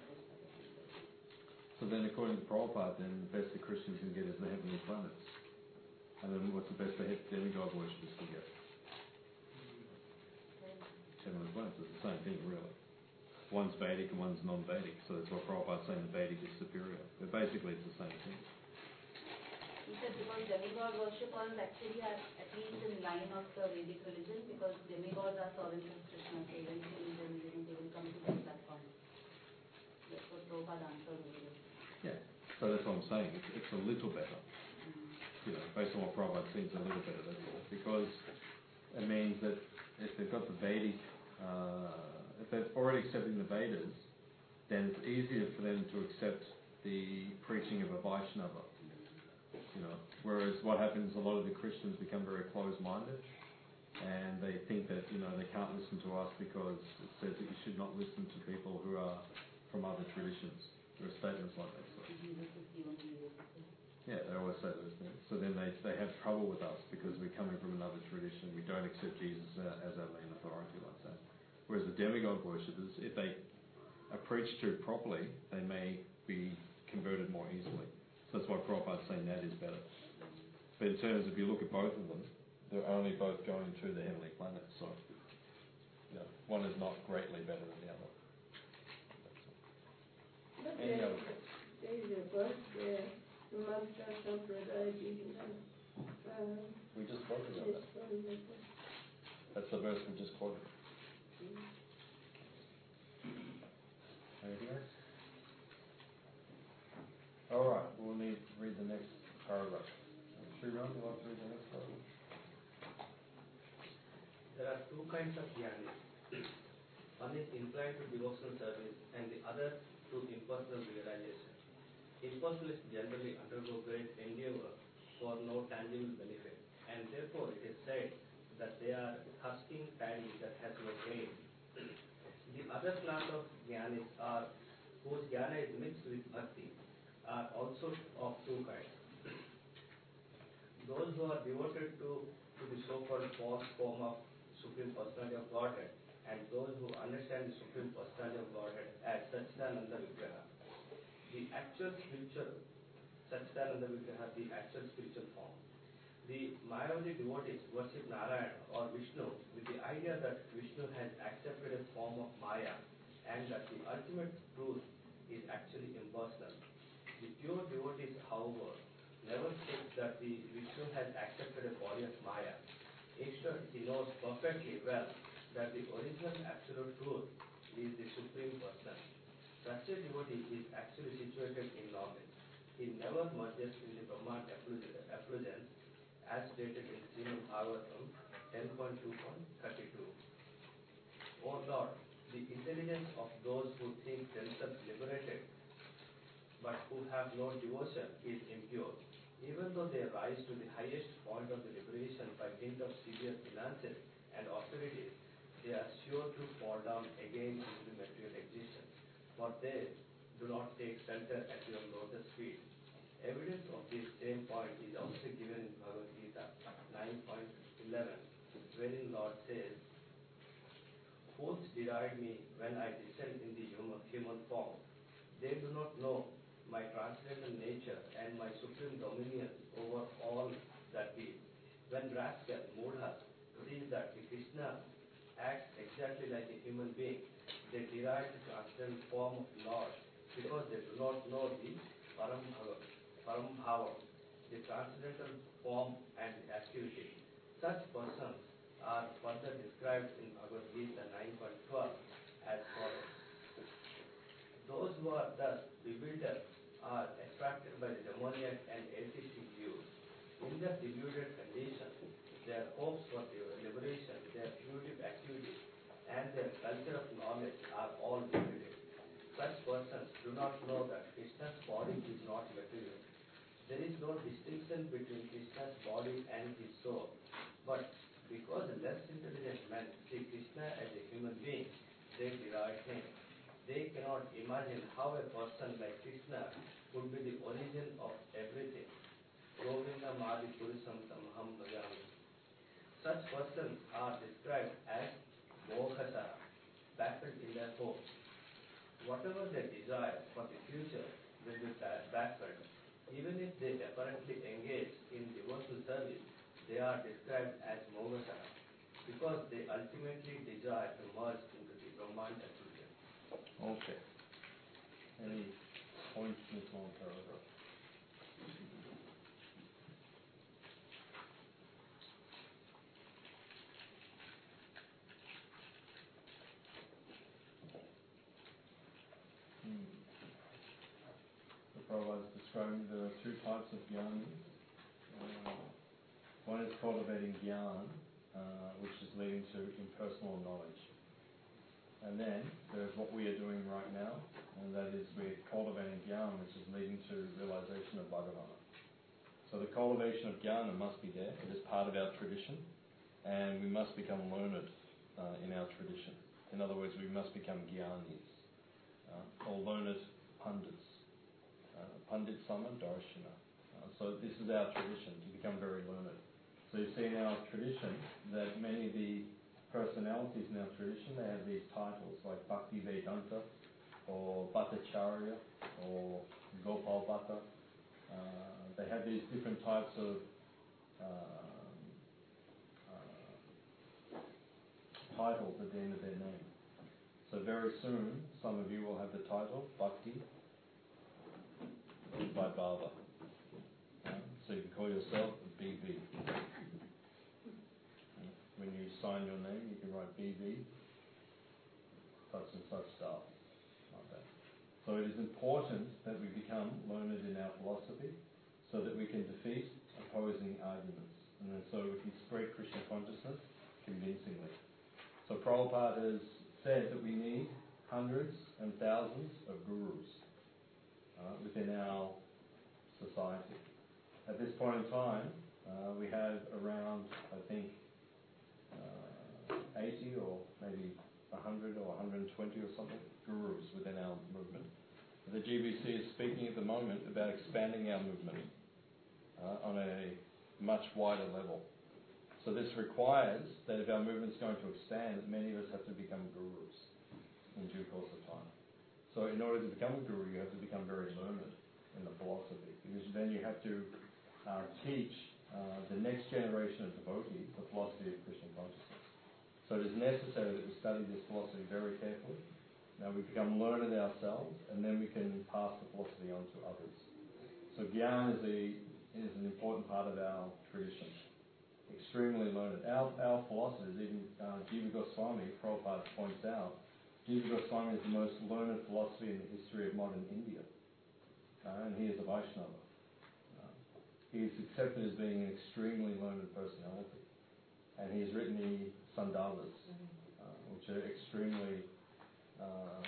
So then according to Prabhupada, then the best the Christians can get is the heavenly planets. And then what's the best the demigod worshippers can get? Heavenly planets. It's the same thing, really. One's Vedic and one's non-Vedic, so that's what Prabhupada's saying the Vedic is superior. But basically it's the same thing. He said because demigod worshippers actually are at least in line of the Vedic religion, because demigods are servants of Krishna, so eventually then you know, they will come to that platform. That's what Prabhupada answered over there. Yeah. So that's what I'm saying. It's, it's a little better. You know, based on what Prabhupada thinks, a little better, that's all. Because it means that if they've got the Vedic, uh, if they're already accepting the Vedas, then it's easier for them to accept the preaching of a Vaishnava. You know, whereas what happens, a lot of the Christians become very closed-minded, and they think that, you know, they can't listen to us because it says that you should not listen to people who are from other traditions. There are statements like that. So. Yeah, they always say those things. So then they, they have trouble with us because we're coming from another tradition. We don't accept Jesus uh, as our main authority like that. Whereas the demigod worshippers, if they are preached to properly, they may be converted more easily. So that's why Prabhupada's saying that is better. But in terms of, if you look at both of them, they're only both going to the heavenly planet. So, you know, one is not greatly better than the other. But Any there, other? there is a verse where Master Sampradaya gives us uh, We just quoted on that. That's the verse we just quoted. Anything else? All right, we'll need to read the next paragraph. Sriram, you like to read the next one? There are two kinds of jnana. One is inclined to devotional service and the other to impersonal realization. Impersonalists generally undergo great endeavor for no tangible benefit, and therefore it is said that they are husking paddy that has no grain. The other class of jnanis are whose jnana is mixed with bhakti are also of two kinds. Those who are devoted to, to the so-called false form of Supreme Personality of Godhead, and those who understand the Supreme Personality of Godhead as Satchidananda Vigraha. The actual spiritual, Satchidananda Vigraha, the actual spiritual form. The Mayavadi devotees worship Narayana or Vishnu with the idea that Vishnu has accepted a form of Maya and that the ultimate truth is actually impersonal. The pure devotees, however, never thinks that the Vishnu has accepted a body of Maya. Instead, he knows perfectly well that the original absolute truth is the Supreme Person. Such a devotee is actually situated in knowledge. He never merges in the Brahman effulgence as stated in Srimad Bhagavatam ten point two point thirty-two. O Lord, the intelligence of those who think themselves liberated but who have no devotion is impure. Even though they rise to the highest point of the liberation by dint of severe penances and austerities, they are sure to fall down again into the material existence, for they do not take shelter at your lotus feet. Evidence of this same point is also given in Bhagavad Gita nine point eleven, wherein Lord says, "Fools deride me when I descend in the human, human form. They do not know my transcendental nature and my supreme dominion over all that be." When rascal Mudha sees that the Krishna acts exactly like a human being, they deride the transcendental form of the Lord because they do not know the Param Bhavam, the transcendental form and the activity. Such persons are further described in Bhagavad Gita nine point twelve as follows. Those who are thus bewildered are attracted by the demoniac and atheistic views. In their deluded condition, their hopes for liberation, their primitive activities, and their culture of knowledge are all defeated. Such persons do not know that Krishna's body is not material. There is no distinction between Krishna's body and his soul. But because the less intelligent men see Krishna as a human being, they deride him. They cannot imagine how a person like Krishna could be the origin of everything. Govindam Adi Purusam Tamaham Bhajami. Such persons are described as Moghasara, baffled in their hopes. Whatever they desire for the future will be baffled. Even if they apparently engage in devotional service, they are described as Moghasara, because they ultimately desire to merge into the Brahman effulgence. Okay. Any points in this long paragraph? Hmm. The Prabhupada is describing the two types of jnana. Uh, one is cultivating jnana, uh, which is leading to impersonal knowledge. And then there's what we are doing right now, and that is we're cultivating jnana, which is leading to realization of Bhagavana. So the cultivation of jnana must be there. It is part of our tradition, and we must become learned uh, in our tradition. In other words, we must become jnanis, uh, or learned pundits. Uh, Pandit Sama Darshana. Uh, so this is our tradition, to become very learned. So you see in our tradition that many of the personalities in our tradition, they have these titles like Bhakti Vedanta or Bhattacharya or Gopal Bhatta. Uh, they have these different types of uh, uh, titles at the end of their name. So very soon, some of you will have the title Bhakti by Baba. Uh, so you can call yourself B B. When you sign your name, you can write B B, such and such stuff, like that. So it is important that we become learned in our philosophy, so that we can defeat opposing arguments. And then so we can spread Krishna consciousness convincingly. So Prabhupada has said that we need hundreds and thousands of gurus uh, within our society. At this point in time, uh, we have around, I think, uh, eighty or maybe one hundred or one hundred twenty or something gurus within our movement. The G B C is speaking at the moment about expanding our movement uh, on a much wider level. So this requires that if our movement's going to expand, that many of us have to become gurus in due course of time. So in order to become a guru, you have to become very learned in the philosophy, because then you have to uh, teach uh, the next generation of devotees the philosophy of Krishna consciousness. So it is necessary that we study this philosophy very carefully. Now we become learned ourselves, and then we can pass the philosophy on to others. So Gyan is, a, is an important part of our tradition. Extremely learned. Our, our philosophers, even uh, Jiva Goswami, Prabhupada points out, Jiva Goswami is the most learned philosophy in the history of modern India. Uh, and he is a Vaishnava. Uh, he is accepted as being an extremely learned personality. And he has written the Sandhavas, uh, which are extremely um,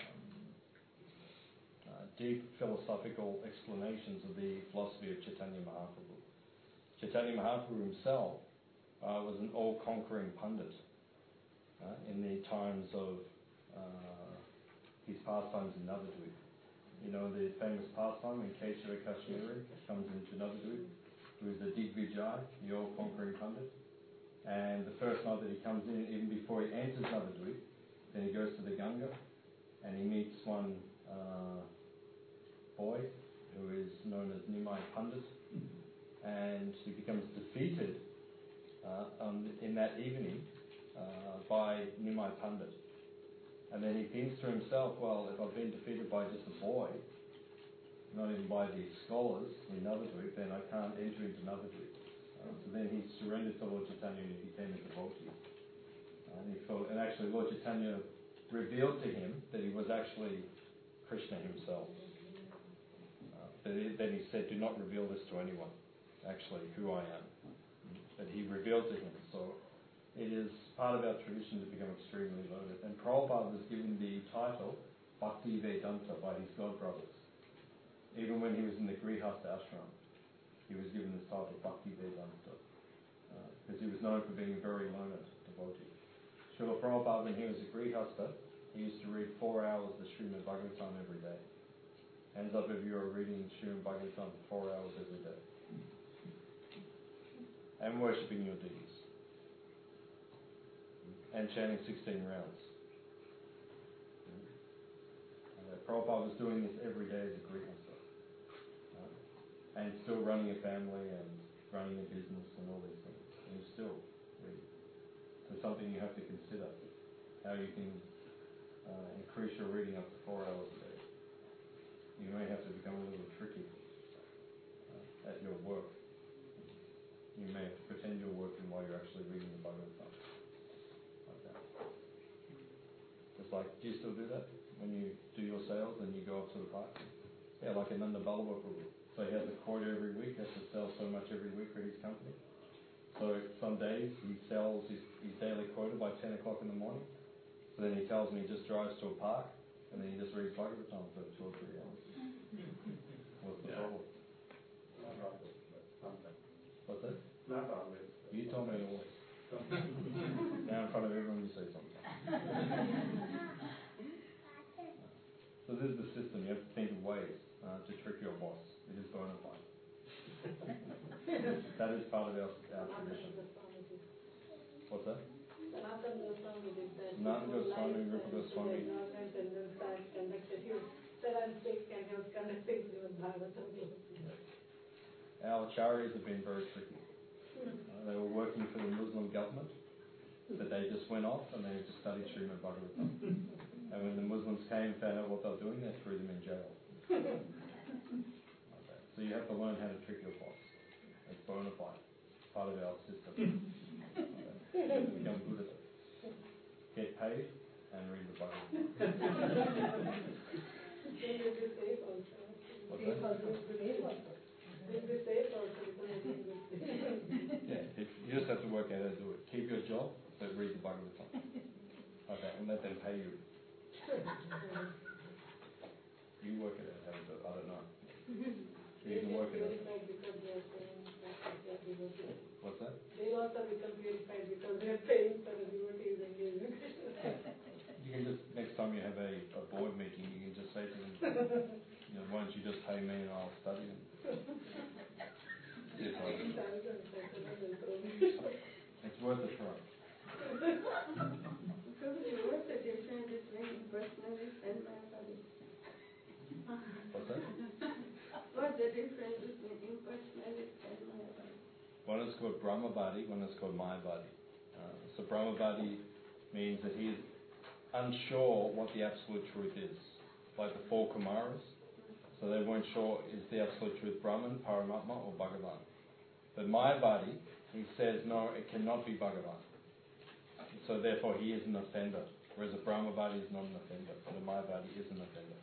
uh, deep philosophical explanations of the philosophy of Chaitanya Mahaprabhu. Chaitanya Mahaprabhu himself uh, was an all-conquering pundit uh, in the times of uh, his pastimes in Navadvip. You know the famous pastime when Keshava Kashmiri comes into Navadvip, who is the Digvijay, the all-conquering pundit. And the first night that he comes in, even before he enters Navadvip, then he goes to the Ganga, and he meets one uh, boy who is known as Nimai Pandit, and he becomes defeated uh, um, in that evening uh, by Nimai Pandit. And then he thinks to himself, well, if I've been defeated by just a boy, not even by the scholars in Navadvip, then I can't enter into Navadvip. Uh, so then he surrendered to Lord Chaitanya and he became a devotee. And, he felt, and actually Lord Chaitanya revealed to him that he was actually Krishna himself. Uh, but he, then he said, do not reveal this to anyone, actually, who I am. But he revealed to him. So it is part of our tradition to become extremely learned. And Prabhupada was given the title Bhakti Vedanta by his godbrothers. Even when he was in the Grihastha ashram, he was given this title Bhakti Vedanta, because uh, he was known for being a very learned devotee. Srila Prabhupada, when he was a Grihastha, he used to read four hours of Srimad Bhagavatam every day. Hands up if you are reading Srimad Bhagavatam for four hours every day. And worshipping your deities. And chanting sixteen rounds. Uh, Prabhupada was doing this every day as a Grihastha. Uh, and still running a family and running a business and all these things. And he's still reading. So something you have to consider, how you can uh, increase your reading up to four hours a day. You may have to become a little tricky uh, at your work. You may have to pretend you're working while you're actually reading the Bhagavatam. Like that. It's like, do you still do that? When you do your sales and you go up to the park? Yeah, like Ananda Ballabha Prabhu. So he has a quota every week, has to sell so much every week for his company. So some days he sells his, his daily quota by ten o'clock in the morning. So then he tells me he just drives to a park and then he just reads Bhagavatam for two or three hours. What's the yeah. problem? Not always, but sometimes. What's that? Not always. You told me always. Now in front of everyone you say something. So this is the system. You have to think of ways uh, to trick your boss. It is bona fide. That is part of our, our tradition. What's that? Sanatana Goswami did that. Sanatana Goswami, Rupa Goswami. Environment and then science conducted. He was still on sick and he was conducting Srimad Bhagavatam. Our acharyas have been very tricky. Uh, they were working for the Muslim government, but they just went off and they just studied Srimad Bhagavatam. And when the Muslims came and found out what they were doing, they threw them in jail. Okay. So you have to learn how to trick your boss. It's bona fide. Part of our system. Okay. Become good at it. Get paid and read the Bhagavatam. What's that? Will be safe also because it is good. Yeah, if, you just have to work out how to do it. Keep your job, but read the Bhagavatam. Okay, and let them pay you. You work it out how to do it. I don't know. You can work it out. Purified because they are paying for their devotees. What's that? They also become purified because they are paying for the devotees engagement. You can just, next time you have a, a board meeting, you can just say to them, you know, why don't you just pay me and I'll study them. Yes, I do. It's worth a try. Because what's the difference between impersonalist and Mayavadi? What's that? What's the difference between impersonalist and Mayavadi? One is called Brahmavadi, one is called Mayavadi. Uh, so Brahmavadi means that he is unsure what the absolute truth is, like the four Kumaras. So they weren't sure, is the absolute truth Brahman, Paramatma or Bhagavan? But Mayavadi, he says, no, it cannot be Bhagavan. So therefore he is an offender, whereas a Brahmavadi is not an offender, but a Mayavadi is an offender.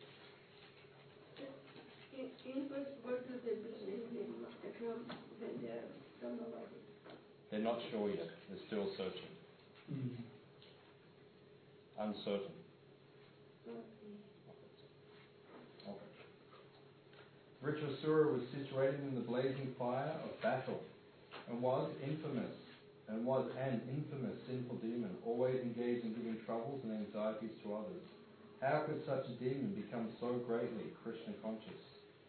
In, in first, what do they believe in from when they are Brahmavadi? They're not sure yet, they're still searching. Mm. Uncertain. Okay. Okay. Vritrasura was situated in the blazing fire of battle and was infamous and was an infamous sinful demon, always engaged in giving troubles and anxieties to others. How could such a demon become so greatly Krishna conscious?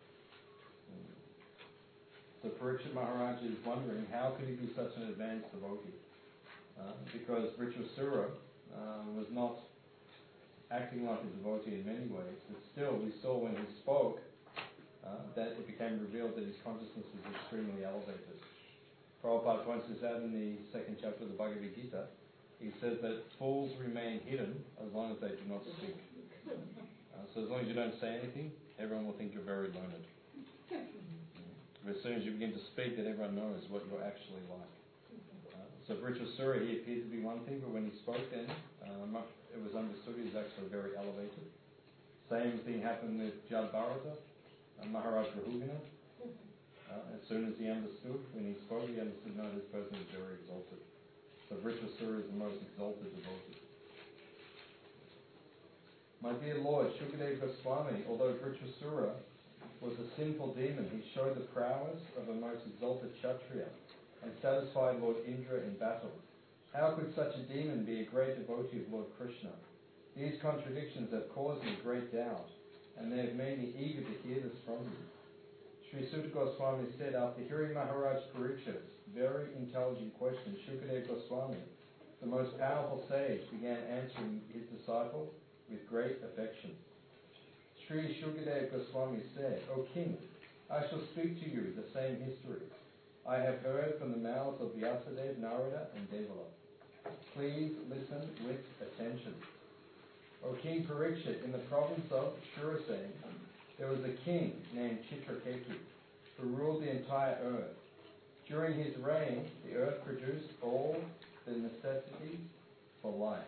So Parikshit Maharaj is wondering, how could he be such an advanced devotee? Uh, because Vritrasura uh, was not acting like a devotee in many ways, but still we saw when he spoke uh, that it became revealed that his consciousness was extremely elevated. Prabhupada points this out in the second chapter of the Bhagavad Gita. He says that fools remain hidden as long as they do not speak. Uh, so as long as you don't say anything, everyone will think you're very learned. But as soon as you begin to speak, then everyone knows what you're actually like. Uh, so Vritrasura, he appeared to be one thing, but when he spoke then, um, it was understood he was actually very elevated. Same thing happened with Jad Bharata, uh, Maharaj Rahugana. Uh, as soon as he understood, when he spoke, he understood, no, this person is very exalted. So Vritrasura is the most exalted devotee. My dear Lord, Shukadeva Goswami, although Vritrasura was a sinful demon, he showed the prowess of a most exalted Kshatriya and satisfied Lord Indra in battle. How could such a demon be a great devotee of Lord Krishna? These contradictions have caused me great doubt, and they have made me eager to hear this from you. Sri Sutta Goswami said, after hearing Maharaj Parikshit's very intelligent question, Shukadeva Goswami, the most powerful sage, began answering his disciple with great affection. Sri Shukadeva Goswami said, O king, I shall speak to you the same history I have heard from the mouths of Vyasadeva, Narada, and Devala. Please listen with attention. O King Parikshit, in the province of Shurasen, there was a king named Chitraketu who ruled the entire earth. During his reign, the earth produced all the necessities for life.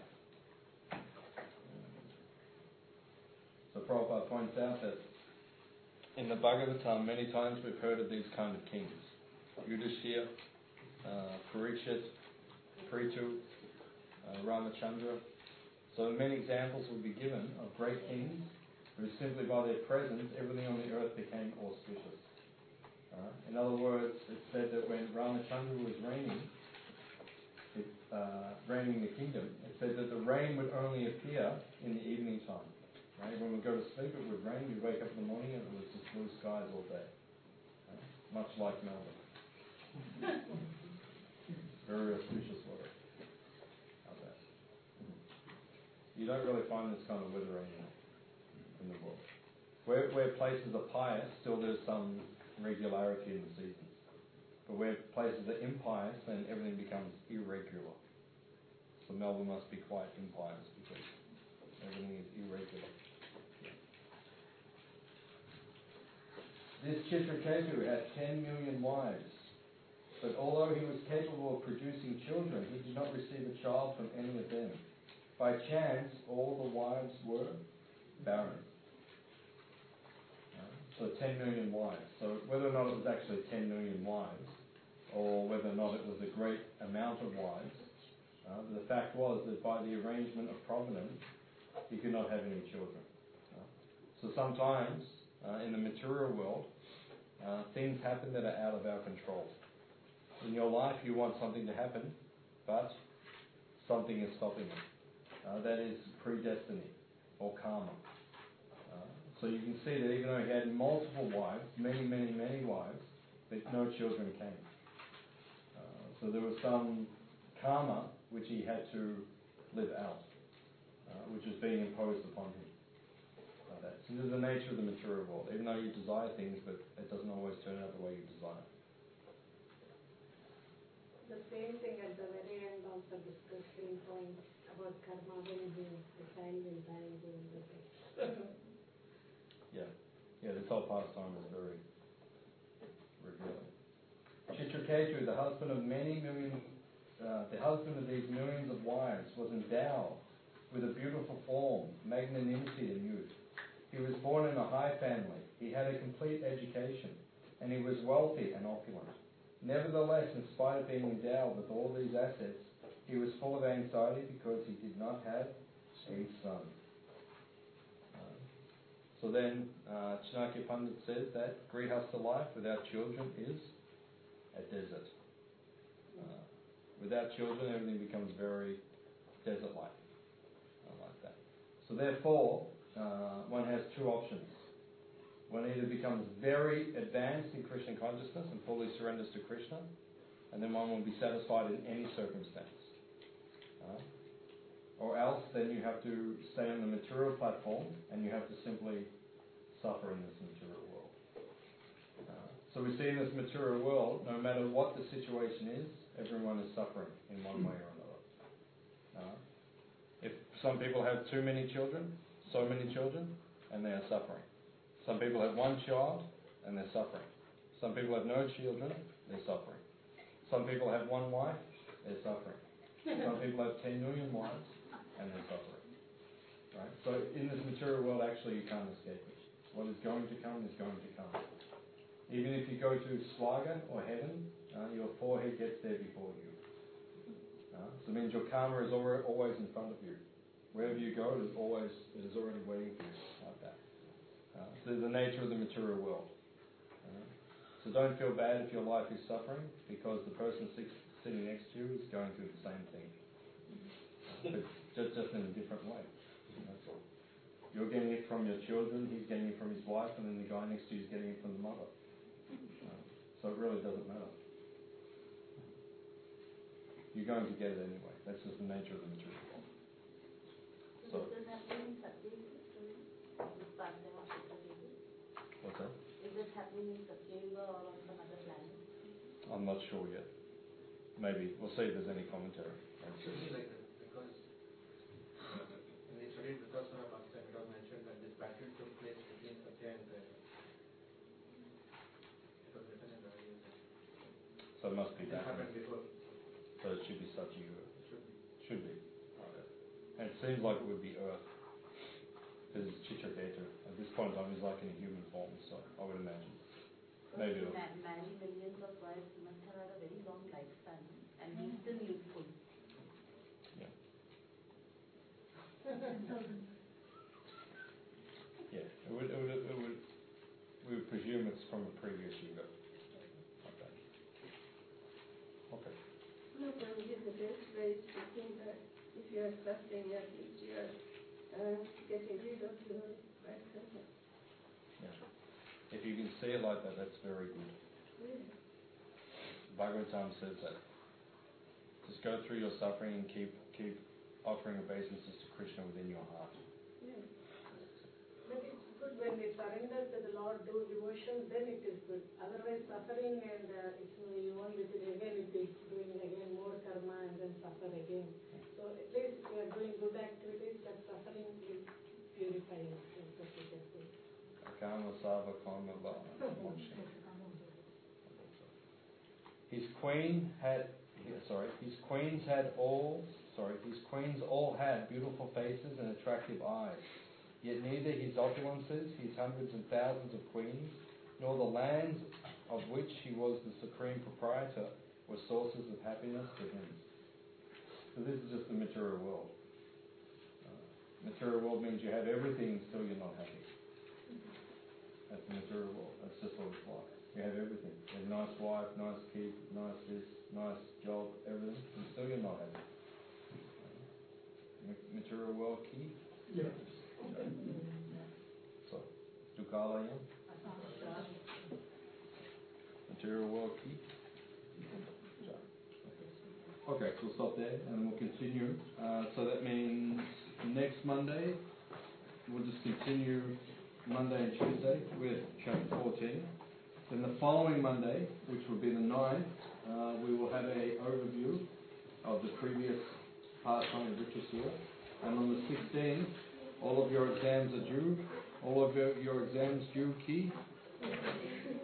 So Prabhupada points out that in the Bhagavatam, many times we've heard of these kind of kings. Yudhishthira, uh, Parikshit, Prithu, uh, Ramachandra. So many examples will be given of great kings who simply by their presence, everything on the earth became auspicious. Uh, in other words, it's said that when Ramachandra was reigning, it, uh, reigning the kingdom, it said that the rain would only appear in the evening time. Right? When we go to sleep, it would rain. We'd wake up in the morning and it was just blue skies all day. Right? Much like Melbourne. Very auspicious weather. How's that? You don't really find this kind of weather anymore in the world. Where, where places are pious, still there's some regularity in the seasons. But where places are impious, then everything becomes irregular. So Melbourne must be quite impious because everything is irregular. This Chitraketu had ten million wives, but although he was capable of producing children, he did not receive a child from any of them. By chance, all the wives were barren. so ten million wives. So whether or not it was actually ten million wives, or whether or not it was a great amount of wives, uh, the fact was that by the arrangement of providence, he could not have any children. Uh, so sometimes uh, in the material world, uh, things happen that are out of our control. In your life, you want something to happen, but something is stopping it. Uh, that is predestiny or karma. Uh, so you can see that even though he had multiple wives, many, many, many wives, that no children came. Uh, so there was some karma which he had to live out, uh, which was being imposed upon him. Like that. So this is the nature of the material world. Even though you desire things, but it doesn't always turn out the way you desire. The same thing at the very end also discussed same point about karma when the, the child will die in the day. Yeah. Yeah, this whole pastime is very revealing. Chitraketu, the husband of many million, uh, the husband of these millions of wives, was endowed with a beautiful form, magnanimity and youth. He was born in a high family. He had a complete education, and he was wealthy and opulent. Nevertheless, in spite of being endowed with all these assets, he was full of anxiety because he did not have a son. Uh, so then, uh, Chanakya Pandit says that Grihastha life without children is a desert. Uh, without children, everything becomes very desert-like. I like that. So therefore, uh, one has two options. One either becomes very advanced in Krishna consciousness and fully surrenders to Krishna, and then one will be satisfied in any circumstance. Uh, or else then you have to stay on the material platform and you have to simply suffer in this material world. Uh, so we see in this material world, no matter what the situation is, everyone is suffering in one way or another. Uh, if some people have too many children, so many children, and they are suffering. Some people have one child and they're suffering. Some people have no children, they're suffering. Some people have one wife, they're suffering. Some people have ten million wives and they're suffering. Right? So in this material world, actually, you can't escape it. What is going to come is going to come. Even if you go to Swarga or heaven, uh, your forehead gets there before you. Uh, so it means your karma is always in front of you. Wherever you go, it is always it is already waiting for you like that. Uh, so there's the nature of the material world. Uh, so don't feel bad if your life is suffering, because the person six, sitting next to you is going through the same thing, but just, just in a different way. That's all. You're getting it from your children, he's getting it from his wife, and then the guy next to you is getting it from the mother. Uh, so it really doesn't matter. You're going to get it anyway. That's just the nature of the material world. So this is happening in Satyayuga? This Pandava Chitraketu? What's that? Is it happening in Satyayuga or on some other planet? I'm not sure yet. Maybe. We'll see if there's any commentary. It should be like that, because when we studied Vitasara last time, it was mentioned that this battle took place between Satya and Treta. It was written in the earlier section. So it must be It that. happened before. So it should be Satyayuga. It should be. Should be. And it seems like it would be Earth, because it's Chitraketu. At this point in time, he's like in a human form, so I would imagine. Maybe To it'll... ma- marry millions of wives, he must have had a very long lifespan, and he's still youthful. Yeah. ten thousand. Yeah. It would, it would, it would, we would presume it's from a previous yuga. Okay. Okay. No, Prabhuji, the best way is to think that if you are suffering, at least you are uh, getting rid of your bad karma. Yeah. If you can see it like that, that's very good. Yeah. Bhagavatam says that. Just go through your suffering and keep keep offering obeisances to Krishna within your heart. Yeah. But it's good when we surrender to the Lord, do devotion, then it is good. Otherwise, suffering and uh, it's, you want it again, it is doing again more karma and then suffer again. So at least if you are doing good activities, that suffering will purify us. That's what we just say. Karma sava karma va. His queen had, sorry, his queens had all, sorry, his queens all had beautiful faces and attractive eyes. Yet neither his opulences, his hundreds and thousands of queens, nor the lands of which he was the supreme proprietor were sources of happiness to him. So this is just the material world. Uh, material world means you have everything, still you're not happy. That's the material world. That's just what it's like. You have everything. You have a nice wife, nice kid, nice this, nice job, everything, and still you're not happy. Uh, material world key? Yeah. So, Dukala, yeah? Material world key? Okay, so we'll stop there and then we'll continue. Uh, so that means next Monday, we'll just continue Monday and Tuesday with chapter fourteen. Then the following Monday, which will be the ninth, uh, we will have a overview of the previous part on the Richard here. And on the sixteenth, all of your exams are due. All of your, your exams due, Key.